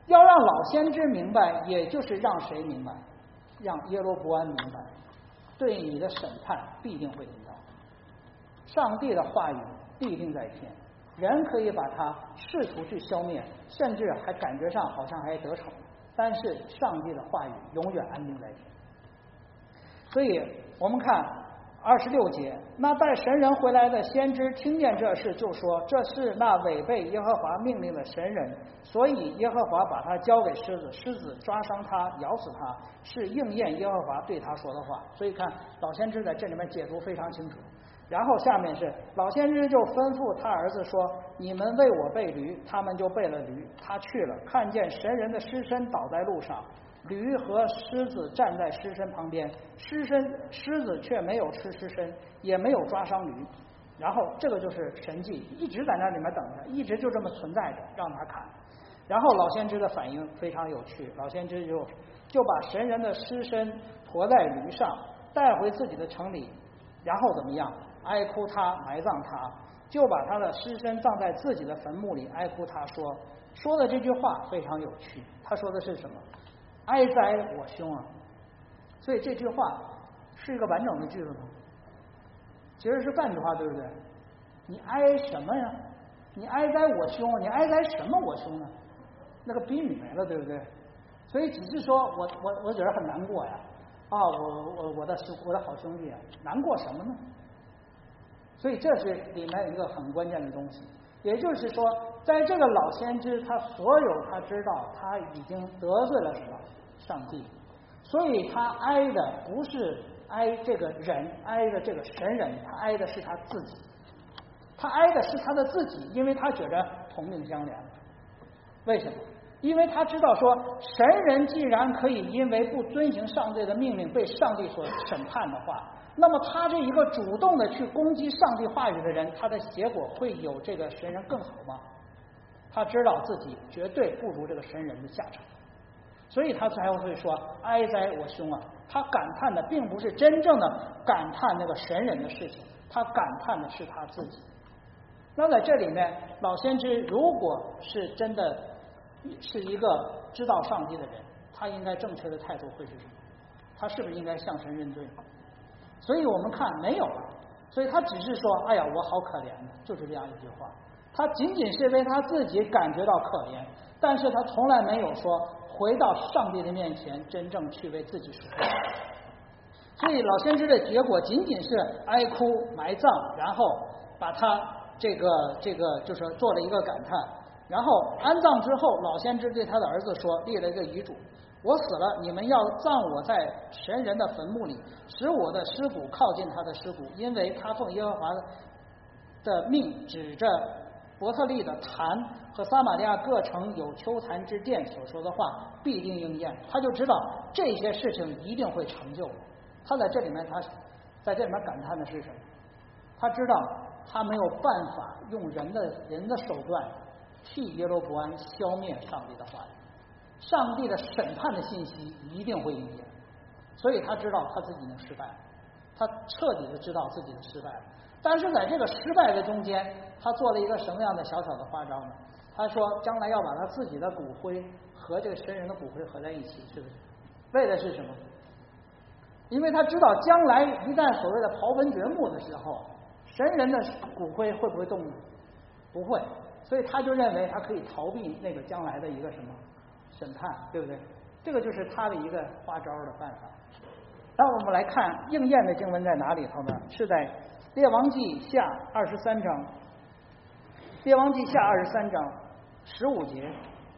要让老先知明白，也就是让谁明白？让耶罗伯安明白，对你的审判必定会临到。上帝的话语必定在天，人可以把它试图去消灭，甚至还感觉上好像还得逞，但是上帝的话语永远安定在天。所以我们看二十六节，那带神人回来的先知听见这事，就说这是那违背耶和华命令的神人，所以耶和华把他交给狮子，狮子抓伤他，咬死他，是应验耶和华对他说的话。所以看老先知在这里面解读非常清楚。然后下面是老先知就吩咐他儿子说，你们为我备驴，他们就备了驴，他去了，看见神人的尸身倒在路上，驴和狮子站在尸身旁边，狮身狮子却没有吃狮身，也没有抓伤驴。然后这个就是神迹，一直在那里面等着，一直就这么存在着，让他看。然后老先知的反应非常有趣，老先知就就把神人的尸身驮在驴上，带回自己的城里，然后怎么样？哀哭他，埋葬他，就把他的尸身葬在自己的坟墓里，哀哭他说说的这句话非常有趣。他说的是什么？哀哉我兄啊！所以这句话是一个完整的句子吗？其实是半句话，对不对？你哀什么呀？你哀哉我兄，你哀哉什么我兄呢？那个宾语没了，对不对？所以只是说我我我觉得很难过呀！啊，我我我的我的好兄弟啊，难过什么呢？所以这是里面一个很关键的东西，也就是说，在这个老先知他所有他知道他已经得罪了什么上帝，所以他哀的不是哀这个人，哀的这个神人，他哀的是他自己，他哀的是他的自己，因为他觉着同命相连。为什么？因为他知道说，神人既然可以因为不遵行上帝的命令被上帝所审判的话，那么他这一个主动的去攻击上帝话语的人，他的结果会有这个神人更好吗？他知道自己绝对不如这个神人的下场，所以他才会说哀哉我兄啊！他感叹的并不是真正的感叹那个神人的事情，他感叹的是他自己。那在这里面，老先知如果是真的是一个知道上帝的人，他应该正确的态度会是什么？他是不是应该向神认罪？所以我们看没有了，所以他只是说哎呀我好可怜的，就是这样一句话。他仅仅是为他自己感觉到可怜，但是他从来没有说回到上帝的面前真正去为自己赎罪。所以老先知的结果仅仅是哀哭埋葬，然后把他这个这个就是做了一个感叹，然后安葬之后，老先知对他的儿子说，立了一个遗嘱，我死了，你们要葬我在神人的坟墓里，使我的尸骨靠近他的尸骨，因为他奉耶和华的命指着伯特利的坛和撒玛利亚各城有丘坛之殿所说的话必定应验。他就知道这些事情一定会成就。他在这里面，他在这里面感叹的是什么？他知道他没有办法用人的人的手段替耶罗伯安消灭上帝的话语，上帝的审判的信息一定会应验，所以他知道他自己已经失败了，他彻底的知道自己的失败了。但是在这个失败的中间，他做了一个什么样的小小的花招呢？他说将来要把他自己的骨灰和这个神人的骨灰合在一起，是不是？为的是什么？因为他知道将来一旦所谓的刨坟掘墓的时候，神人的骨灰会不会动呢？不会，所以他就认为他可以逃避那个将来的一个什么审判，对不对？这个就是他的一个花招的办法。那我们来看应验的经文在哪里头呢？是在列王记下二十三章，列王记下二十三章十五节。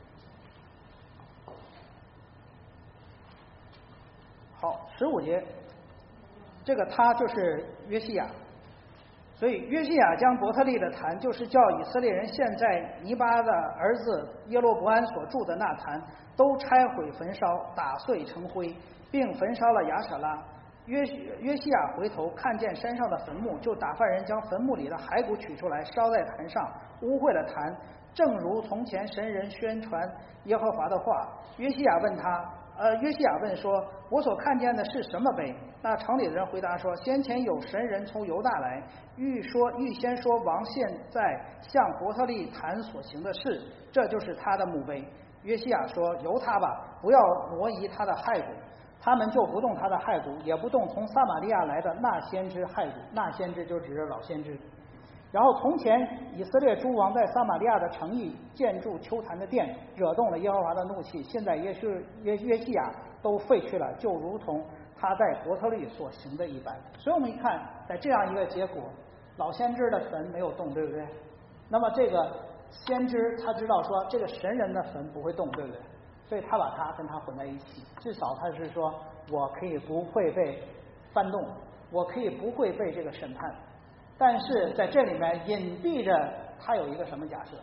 好，十五节，这个他就是约西亚。所以约西亚将伯特利的坛，就是叫以色列人现在尼巴的儿子耶罗伯安所住的那坛，都拆毁焚烧，打碎成灰，并焚烧了亚舍拉。约约西亚回头看见山上的坟墓，就打发人将坟墓里的骸骨取出来，烧在坛上，污秽了坛，正如从前神人宣传耶和华的话。约西亚问他呃，约西亚问说，我所看见的是什么碑？那城里的人回答说，先前有神人从犹大来，预说预先说王现在向伯特利坛所行的事，这就是他的墓碑。 约西亚说：“由他吧，不要挪移他的骸骨。”他们就不动他的骸骨，也不动从撒玛利亚来的那先知骸骨。那先知就指着老先知。然后从前以色列诸王在撒玛利亚的城邑建筑丘坛的殿，惹动了耶和华的怒气。现在耶是约约西亚都废去了，就如同他在伯特利所行的一般。所以我们一看，在这样一个结果，老先知的坟没有动，对不对？那么这个先知他知道说这个神人的坟不会动，对不对？所以他把他跟他混在一起，至少他是说我可以不会被翻动，我可以不会被这个审判。但是在这里面隐蔽着他有一个什么假设？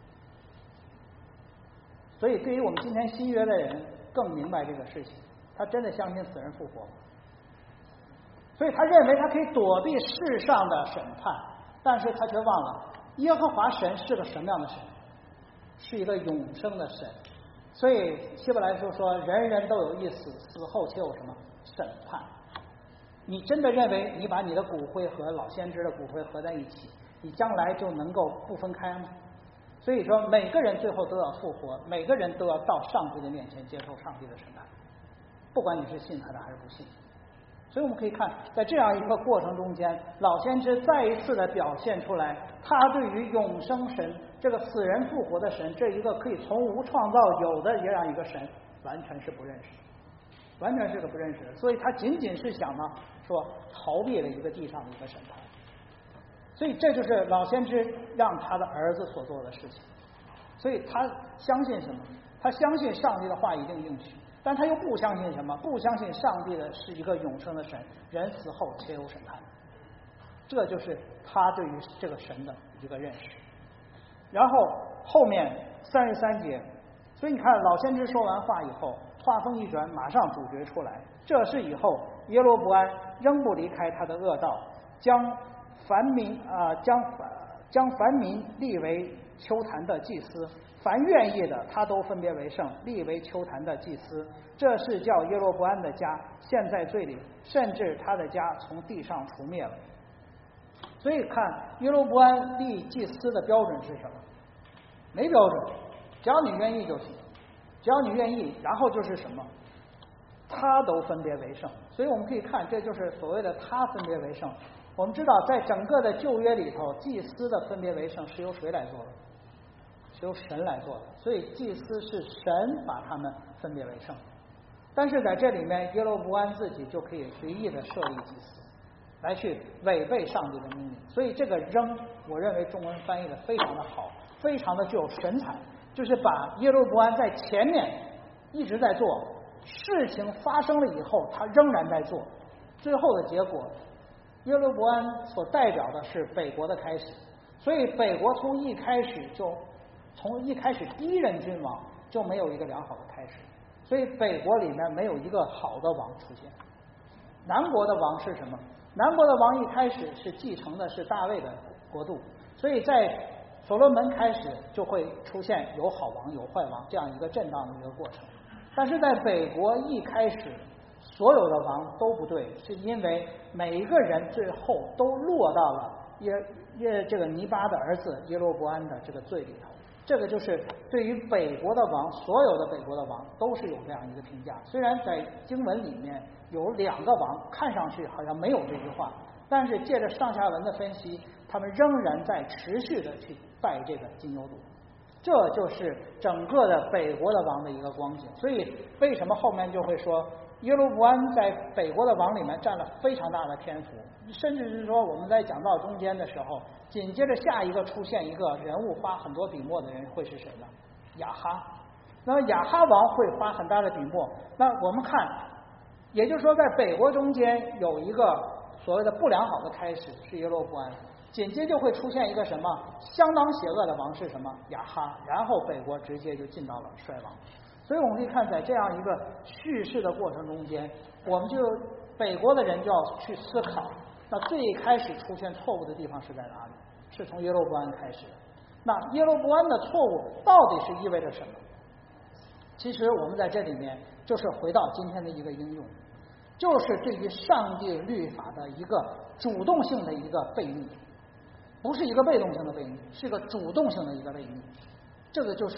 所以对于我们今天新约的人更明白这个事情，他真的相信死人复活，所以他认为他可以躲避世上的审判，但是他却忘了耶和华神是个什么样的神，是一个永生的神。所以希伯来书说人人都有一死，死后且有什么审判。你真的认为你把你的骨灰和老先知的骨灰合在一起，你将来就能够不分开吗？所以说每个人最后都要复活，每个人都要到上帝的面前接受上帝的审判，不管你是信他的还是不信。所以我们可以看在这样一个过程中间，老先知再一次的表现出来他对于永生神，这个死人复活的神，这一个可以从无创造有的这样一个神，完全是不认识，完全是个不认识的。所以他仅仅是想呢说逃避了一个地上的一个审判。所以这就是老先知让他的儿子所做的事情。所以他相信什么？他相信上帝的话一定应许，但他又不相信什么？不相信上帝的是一个永生的神，人死后且有审判。这就是他对于这个神的一个认识。然后后面三十三节，所以你看老先知说完话以后，话锋一转，马上主角出来。这是以后耶罗伯安仍不离开他的恶道，将凡民啊、呃、将将凡民立为丘坛的祭司，凡愿意的他都分别为圣，立为丘坛的祭司。这是叫耶罗伯安的家陷在罪里，甚至他的家从地上除灭了。所以看耶罗伯安立祭司的标准是什么？没标准，只要你愿意就行，只要你愿意，然后就是什么？他都分别为圣。所以我们可以看，这就是所谓的他分别为圣。我们知道在整个的旧约里头，祭司的分别为圣是由谁来做的？是由神来做的。所以祭司是神把他们分别为圣。但是在这里面耶罗伯安自己就可以随意的设立祭司，来去违背上帝的命令。所以这个扔，我认为中文翻译的非常的好，非常的具有神采，就是把耶罗伯安在前面一直在做事情，发生了以后他仍然在做，最后的结果耶罗伯安所代表的是北国的开始。所以北国从一开始就从一开始第一任君王就没有一个良好的开始，所以北国里面没有一个好的王出现。南国的王是什么？南国的王一开始是继承的是大卫的国度，所以在所罗门开始就会出现有好王有坏王这样一个震荡的一个过程。但是在北国一开始所有的王都不对，是因为每一个人最后都落到了耶耶这个尼巴的儿子耶罗伯安的这个罪里头。这个就是对于北国的王，所有的北国的王都是有这样一个评价。虽然在经文里面有两个王看上去好像没有这句话，但是借着上下文的分析，他们仍然在持续的去拜这个金牛犊。这就是整个的北国的王的一个光景。所以为什么后面就会说耶罗伯安在北国的王里面占了非常大的篇幅，甚至是说我们在讲到中间的时候，紧接着下一个出现一个人物花很多笔墨的人会是谁呢？亚哈。那么亚哈王会花很大的笔墨。那我们看，也就是说在北国中间有一个所谓的不良好的开始是耶罗伯安，紧接就会出现一个什么相当邪恶的王是什么？亚哈。然后北国直接就进到了衰亡。所以我们可以看，在这样一个叙事的过程中间，我们就北国的人就要去思考，那最开始出现错误的地方是在哪里？是从耶罗伯安开始的。那耶罗伯安的错误到底是意味着什么？其实我们在这里面就是回到今天的一个应用，就是对于上帝律法的一个主动性的一个悖逆，不是一个被动性的悖逆，是一个主动性的一个悖逆。这个就是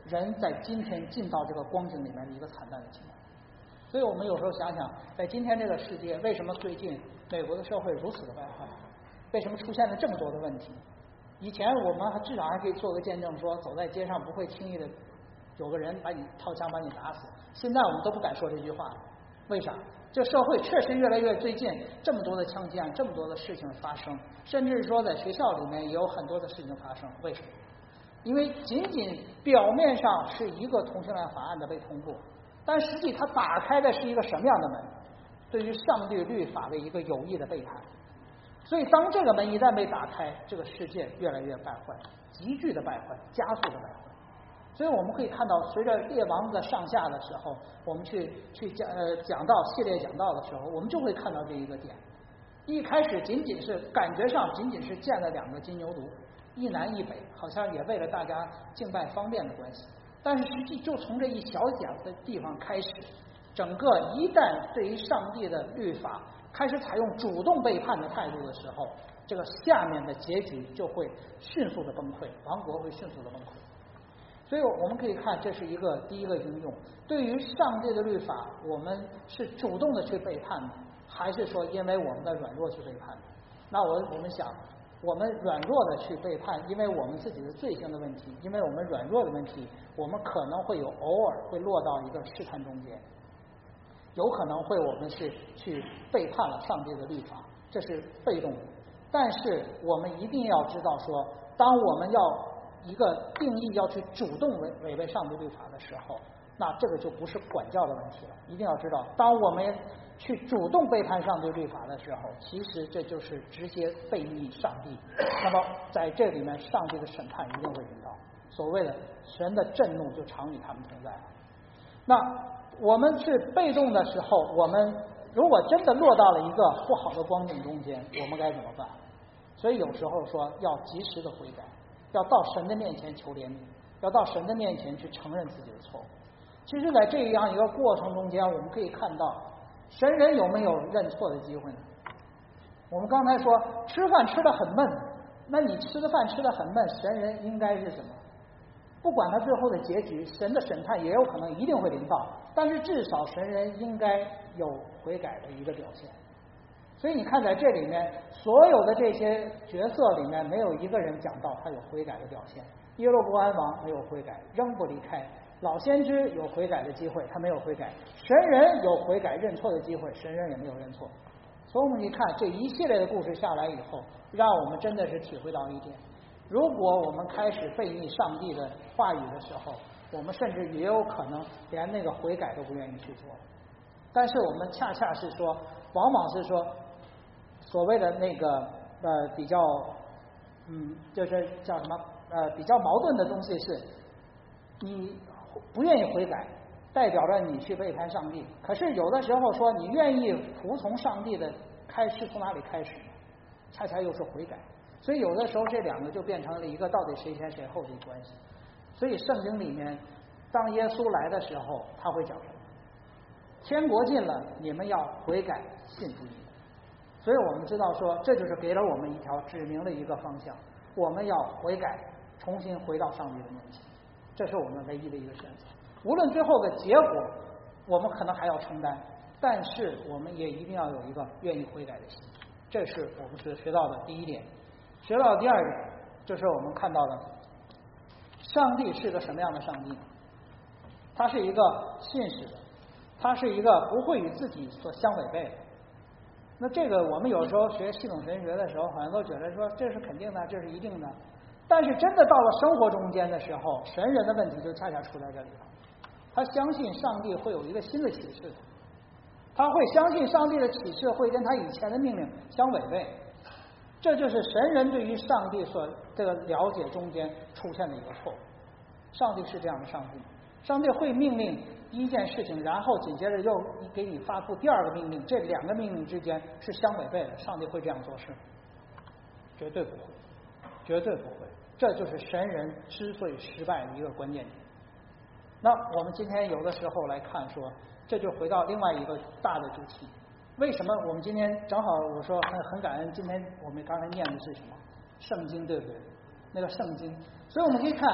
人在今天进到这个光景里面的一个惨淡的情况。所以我们有时候想想，在今天这个世界，为什么最近美国的社会如此的败坏？为什么出现了这么多的问题？以前我们还至少还可以做个见证说，走在街上不会轻易的有个人把你掏枪把你打死。现在我们都不敢说这句话了，为啥？这社会确实越来越最近这么多的枪击案，这么多的事情发生，甚至说在学校里面也有很多的事情发生。为什么？因为仅仅表面上是一个同性恋法案的被通过，但实际它打开的是一个什么样的门？对于上帝律法的一个有意的背叛。所以当这个门一旦被打开，这个世界越来越败坏，急剧的败坏，加速的败坏。所以我们可以看到，随着列王的上下的时候，我们去去讲呃讲道系列讲道的时候，我们就会看到这一个点。一开始仅仅是感觉上仅仅是建了两个金牛犊，一南一北，好像也为了大家敬拜方便的关系。但是实际就从这一小角的地方开始，整个一旦对于上帝的律法开始采用主动背叛的态度的时候，这个下面的结局就会迅速的崩溃，王国会迅速的崩溃。所以我们可以看，这是一个第一个应用。对于上帝的律法，我们是主动的去背叛的，还是说因为我们的软弱去背叛的？那我我们想，我们软弱的去背叛，因为我们自己的罪行的问题，因为我们软弱的问题，我们可能会有偶尔会落到一个试探中间，有可能会我们是去背叛了上帝的律法，这是被动的。但是我们一定要知道说，当我们要一个定义要去主动违违背上帝律法的时候，那这个就不是管教的问题了。一定要知道，当我们去主动背叛上帝律法的时候，其实这就是直接背逆上帝。那么在这里面，上帝的审判一定会临到。所谓的神的震怒就常与他们同在了。那我们是被动的时候，我们如果真的落到了一个不好的光景中间，我们该怎么办？所以有时候说要及时的悔改，要到神的面前求怜悯，要到神的面前去承认自己的错误。其实在这样一个过程中间，我们可以看到神人有没有认错的机会呢？我们刚才说吃饭吃得很闷，那你吃的饭吃得很闷，神人应该是什么？不管他最后的结局，神的审判也有可能一定会临到，但是至少神人应该有悔改的一个表现。所以你看在这里面，所有的这些角色里面，没有一个人讲到他有悔改的表现。耶罗波安王没有悔改，仍不离开；老先知有悔改的机会，他没有悔改；神人有悔改认错的机会，神人也没有认错。所以我们一看这一系列的故事下来以后，让我们真的是体会到一点：如果我们开始背逆上帝的话语的时候，我们甚至也有可能连那个悔改都不愿意去做。但是我们恰恰是说，往往是说所谓的那个呃比较嗯就是叫什么呃比较矛盾的东西是，你不愿意悔改，代表着你去背叛上帝。可是有的时候说你愿意服从上帝的，开始从哪里开始？恰恰又是悔改。所以有的时候这两个就变成了一个到底谁先谁后的关系。所以圣经里面，当耶稣来的时候，他会讲什么？天国近了，你们要悔改，信福音。所以我们知道说，这就是给了我们一条指明的一个方向，我们要悔改，重新回到上帝的面前，这是我们唯一的一个选择。无论最后的结果，我们可能还要承担，但是我们也一定要有一个愿意悔改的心。这是我们学学到的第一点。学到的第二点，就是我们看到的，上帝是个什么样的上帝？他是一个信实的，他是一个不会与自己所相违背的。那这个我们有时候学系统神学的时候，好像都觉得说这是肯定的，这是一定的。但是真的到了生活中间的时候，神人的问题就恰恰出在这里了。他相信上帝会有一个新的启示，他会相信上帝的启示会跟他以前的命令相违背。这就是神人对于上帝所这个了解中间出现的一个错误。上帝是这样的上帝，上帝会命令一件事情，然后紧接着又给你发布第二个命令，这两个命令之间是相违背的。上帝会这样做事？绝对不会，绝对不会。这就是神人之所以失败的一个关键点。那我们今天有的时候来看说，这就回到另外一个大的主题。为什么我们今天正好我说很很感恩，今天我们刚才念的是什么？圣经，对不对？那个圣经。所以我们可以看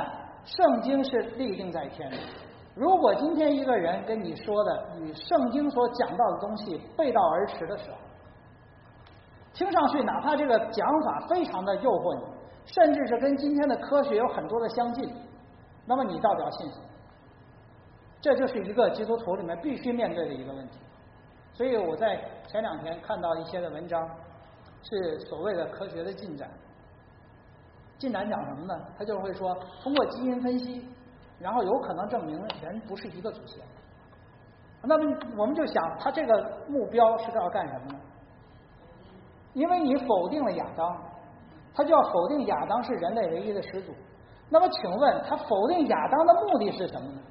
圣经是立定在天的。如果今天一个人跟你说的与圣经所讲到的东西背道而驰的时候，听上去哪怕这个讲法非常的诱惑你，甚至是跟今天的科学有很多的相近，那么你到底要信什么？这就是一个基督徒里面必须面对的一个问题。所以我在前两天看到一些的文章，是所谓的科学的进展。进展讲什么呢？他就会说，通过基因分析，然后有可能证明人不是一个祖先。那么我们就想，他这个目标是要干什么呢？因为你否定了亚当，他就要否定亚当是人类唯一的始祖。那么请问，他否定亚当的目的是什么呢？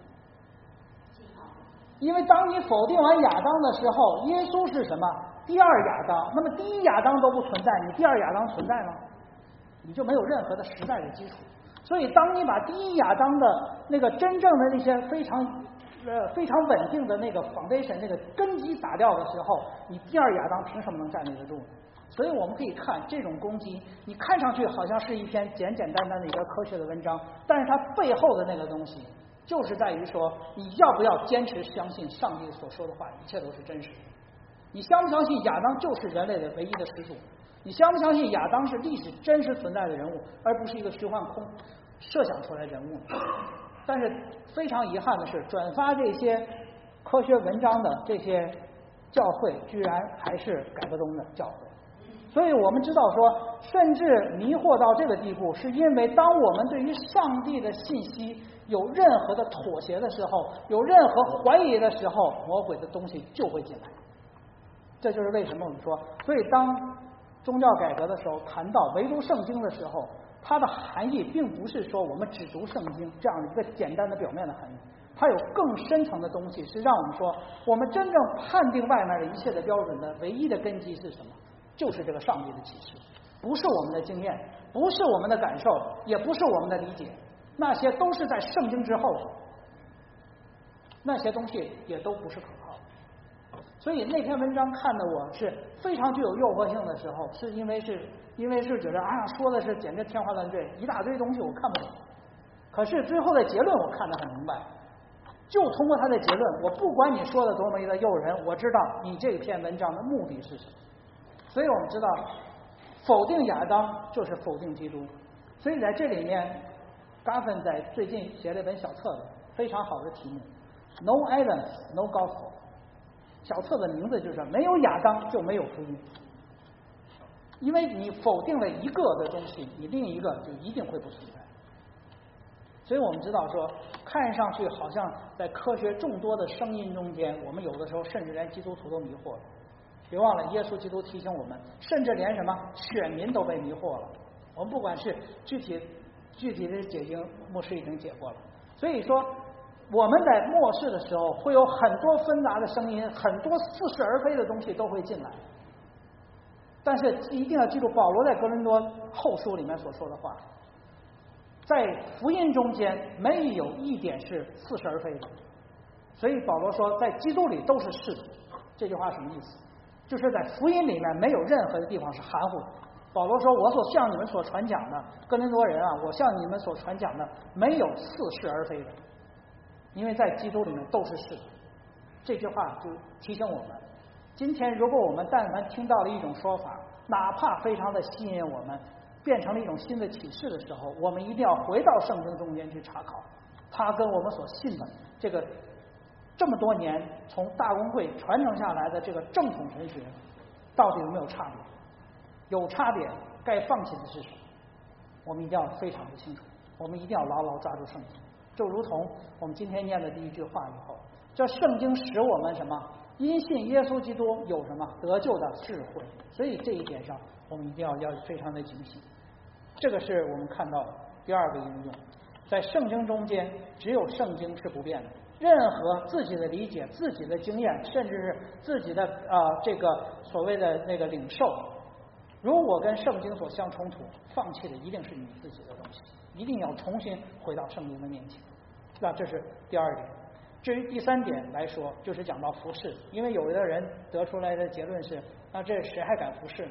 因为当你否定完亚当的时候，耶稣是什么？第二亚当。那么第一亚当都不存在，你第二亚当存在吗？你就没有任何的时代的基础。所以当你把第一亚当的那个真正的那些非常呃非常稳定的那个 foundation 那个根基打掉的时候，你第二亚当凭什么能站立得住？所以我们可以看这种攻击，你看上去好像是一篇简简单单的一个科学的文章，但是它背后的那个东西就是在于说，你要不要坚持相信上帝所说的话一切都是真实的？你相不相信亚当就是人类的唯一的始祖？你相不相信亚当是历史真实存在的人物，而不是一个虚幻空设想出来的人物？但是非常遗憾的是，转发这些科学文章的这些教会，居然还是改革宗的教会。所以我们知道说，甚至迷惑到这个地步，是因为当我们对于上帝的信息有任何的妥协的时候，有任何怀疑的时候，魔鬼的东西就会进来。这就是为什么我们说，所以当宗教改革的时候谈到唯独圣经的时候，它的含义并不是说我们只读圣经这样的一个简单的表面的含义，它有更深层的东西，是让我们说，我们真正判定外面的一切的标准的唯一的根基是什么？就是这个上帝的启示，不是我们的经验，不是我们的感受，也不是我们的理解，那些都是在圣经之后的，那些东西也都不是可靠的。所以那篇文章看的我是非常具有诱惑性的时候，是因为是因为是觉得啊，说的是简直天花乱坠，一大堆东西我看不懂。可是最后的结论我看得很明白，就通过他的结论，我不管你说的多么的诱人，我知道你这篇文章的目的是什么。所以我们知道，否定亚当就是否定基督。所以在这里面，嘎芬在最近写了一本小册子，非常好的题目 ，No Evidence, No Gospel。小册子名字就是没有亚当就没有福音，因为你否定了一个的东西，你另一个就一定会不存在。所以我们知道说，看上去好像在科学众多的声音中间，我们有的时候甚至连基督徒都迷惑了。别忘了，耶稣基督提醒我们，甚至连什么选民都被迷惑了。我们不管是具体具体的解经，牧师已经解过了。所以说，我们在末世的时候，会有很多纷杂的声音，很多似是而非的东西都会进来。但是一定要记住，保罗在哥林多后书里面所说的话，在福音中间没有一点是似是而非的。所以保罗说，在基督里都是是的。这句话什么意思？就是在福音里面没有任何的地方是含糊的。保罗说，我所向你们所传讲的，哥林多人啊，我向你们所传讲的没有似是而非的，因为在基督里面都是是的。这句话就提醒我们，今天如果我们但凡听到了一种说法，哪怕非常的吸引我们，变成了一种新的启示的时候，我们一定要回到圣经中间去查考，它跟我们所信的这个这么多年从大公会传承下来的这个正统神学到底有没有差别？有差别，该放弃的是什么？我们一定要非常的清楚，我们一定要牢牢抓住圣经。就如同我们今天念的第一句话以后，这圣经使我们什么？因信耶稣基督有什么得救的智慧。所以这一点上，我们一定要要非常的警醒。这个是我们看到的第二个应用，在圣经中间，只有圣经是不变的。任何自己的理解、自己的经验，甚至是自己的啊、呃、这个所谓的那个领受，如果跟圣经所相冲突，放弃的一定是你自己的东西，一定要重新回到圣经的面前。那这是第二点。至于第三点来说，就是讲到服侍，因为有的人得出来的结论是，那这谁还敢服侍呢？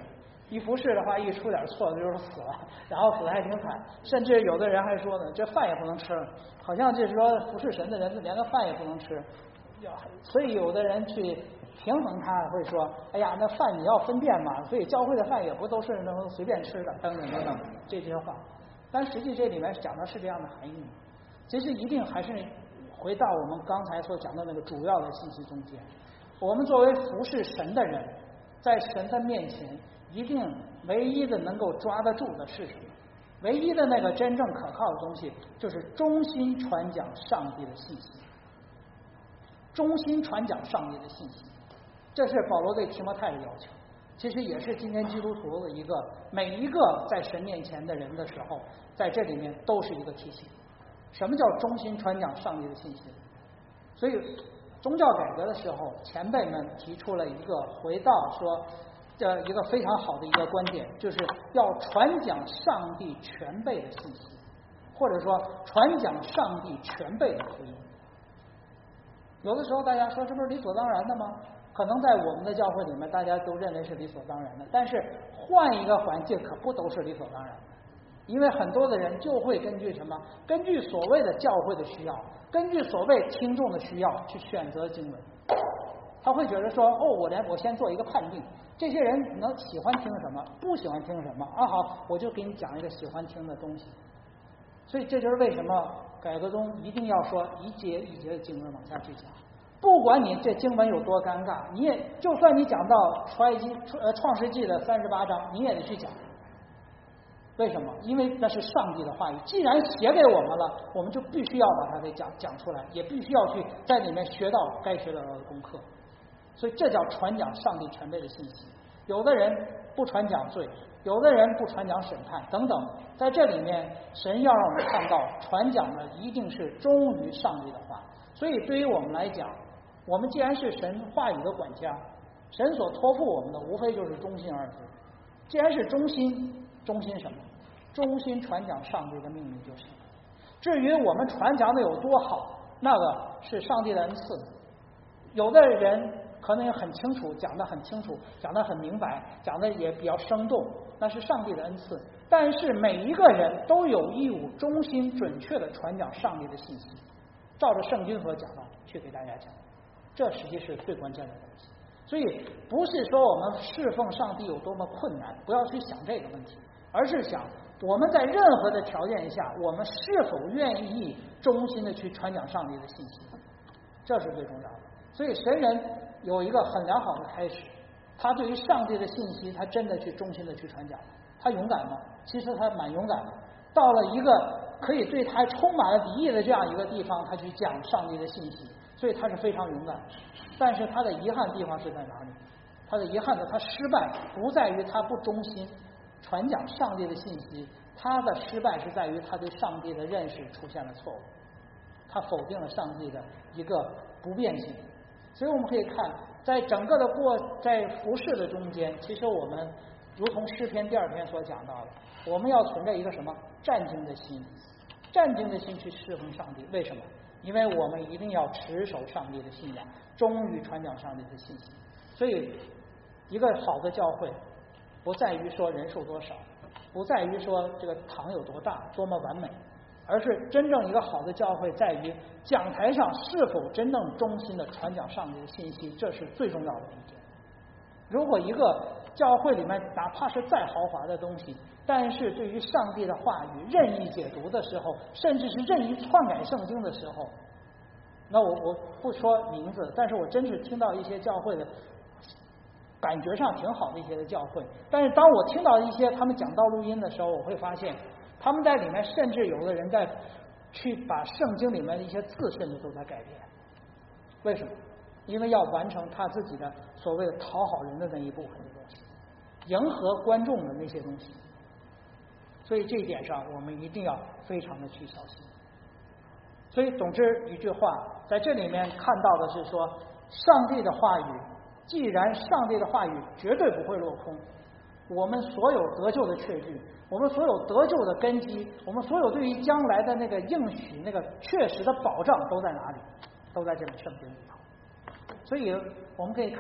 一服侍的话，一出点错就是死了，然后死的还挺惨，甚至有的人还说呢，这饭也不能吃了，好像就是说服侍神的人连个饭也不能吃，所以有的人去平衡他会说，哎呀，那饭你要分辨嘛，所以教会的饭也不都是能随便吃的，等等等等这些话。但实际这里面讲的是这样的含义，其实一定还是回到我们刚才所讲的那个主要的信息中间。我们作为服侍神的人，在神的面前，一定唯一的能够抓得住的是什么？唯一的那个真正可靠的东西，就是忠心传讲上帝的信息。忠心传讲上帝的信息，这是保罗对提摩太的要求，其实也是今天基督徒的一个每一个在神面前的人的时候，在这里面都是一个提醒。什么叫忠心传讲上帝的信息？所以宗教改革的时候，前辈们提出了一个回到说这一个非常好的一个观点，就是要传讲上帝全备的信息，或者说传讲上帝全备的福音。有的时候大家说这不是理所当然的吗？可能在我们的教会里面大家都认为是理所当然的，但是换一个环境可不都是理所当然的。因为很多的人就会根据什么？根据所谓的教会的需要，根据所谓听众的需要去选择经文。他会觉得说，哦，我来，我先做一个判定，这些人能喜欢听什么，不喜欢听什么啊？好，我就给你讲一个喜欢听的东西。所以这就是为什么改革中一定要说一节一节的经文往下去讲，不管你这经文有多尴尬，你也就算你讲到创世纪呃创世纪的三十八章，你也得去讲。为什么？因为那是上帝的话语，既然写给我们了，我们就必须要把它给讲讲出来，也必须要去在里面学到该学到的功课。所以这叫传讲上帝全备的信息。有的人不传讲罪，有的人不传讲审判等等，在这里面神要让我们看到传讲的一定是忠于上帝的话。所以对于我们来讲，我们既然是神话语的管家，神所托付我们的无非就是忠心二字。既然是忠心，忠心什么？忠心传讲上帝的命令就行。至于我们传讲的有多好，那个是上帝的恩赐。有的人可能也很清楚，讲得很清楚，讲得很明白，讲得也比较生动，那是上帝的恩赐。但是每一个人都有义务忠心准确地传讲上帝的信息，照着圣经所讲的去给大家讲，这实际是最关键的东西。所以不是说我们侍奉上帝有多么困难，不要去想这个问题，而是想我们在任何的条件下，我们是否愿意忠心的去传讲上帝的信息，这是最重要的。所以神人有一个很良好的开始，他对于上帝的信息，他真的去忠心的去传讲。他勇敢吗？其实他蛮勇敢的。到了一个可以对他充满了敌意的这样一个地方，他去讲上帝的信息，所以他是非常勇敢。但是他的遗憾地方是在哪里？他的遗憾的他失败不在于他不忠心传讲上帝的信息，他的失败是在于他对上帝的认识出现了错误，他否定了上帝的一个不变性。所以我们可以看，在整个的过在服事的中间，其实我们如同诗篇第二篇所讲到的，我们要存着一个什么战兢的心，战兢的心去侍奉上帝。为什么？因为我们一定要持守上帝的信仰，忠于传讲上帝的信息。所以一个好的教会不在于说人数多少，不在于说这个堂有多大多么完美，而是真正一个好的教会在于讲台上是否真正忠心的传讲上帝的信息，这是最重要的一点。如果一个教会里面哪怕是再豪华的东西，但是对于上帝的话语任意解读的时候，甚至是任意篡改圣经的时候，那我我不说名字，但是我真是听到一些教会的感觉上挺好的一些的教会，但是当我听到一些他们讲道录音的时候，我会发现他们在里面甚至有的人在去把圣经里面的一些字甚至都在改变。为什么？因为要完成他自己的所谓的讨好人的那一部分的东西，迎合观众的那些东西。所以这一点上我们一定要非常的去小心。所以总之一句话，在这里面看到的是说，上帝的话语，既然上帝的话语绝对不会落空，我们所有得救的确据，我们所有得救的根基，我们所有对于将来的那个应许那个确实的保障都在哪里？都在这个圣经里头。所以我们可以看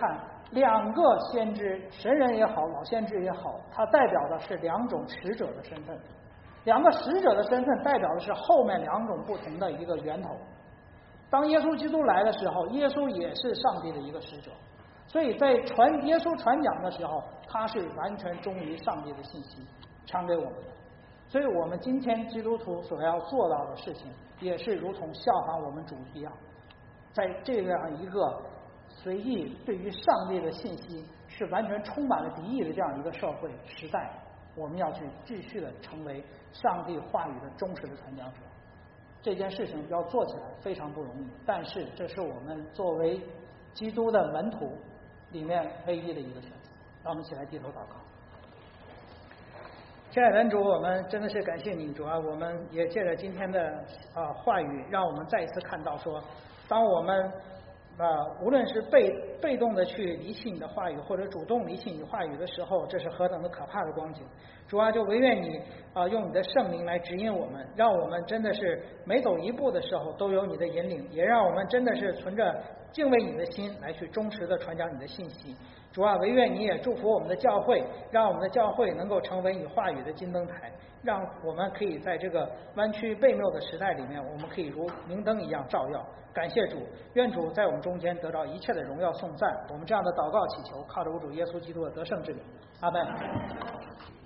两个先知，神人也好，老先知也好，它代表的是两种使者的身份。两个使者的身份代表的是后面两种不同的一个源头。当耶稣基督来的时候，耶稣也是上帝的一个使者，所以在传耶稣传讲的时候，他是完全忠于上帝的信息传给我们的。所以我们今天基督徒所要做到的事情，也是如同效仿我们主一样，在这样一个随意对于上帝的信息是完全充满了敌意的这样一个社会时代，我们要去继续的成为上帝话语的忠实的传讲者。这件事情要做起来非常不容易，但是这是我们作为基督的门徒里面唯一的一个选择。让我们一起来低头祷告。亲爱的恩主，我们真的是感谢你，主啊，我们也借着今天的啊、呃、话语，让我们再一次看到说，当我们啊、呃、无论是被被动的去离弃你的话语，或者主动离弃你的话语的时候，这是何等的可怕的光景。主啊，就唯愿你啊、呃、用你的圣灵来指引我们，让我们真的是每走一步的时候都有你的引领，也让我们真的是存着敬畏你的心来去忠实的传讲你的信息。主啊，唯愿你也祝福我们的教会，让我们的教会能够成为你话语的金灯台，让我们可以在这个弯曲悖谬的时代里面，我们可以如明灯一样照耀。感谢主，愿主在我们中间得到一切的荣耀颂赞。我们这样的祷告祈求，靠着我主耶稣基督的得胜之名，阿门。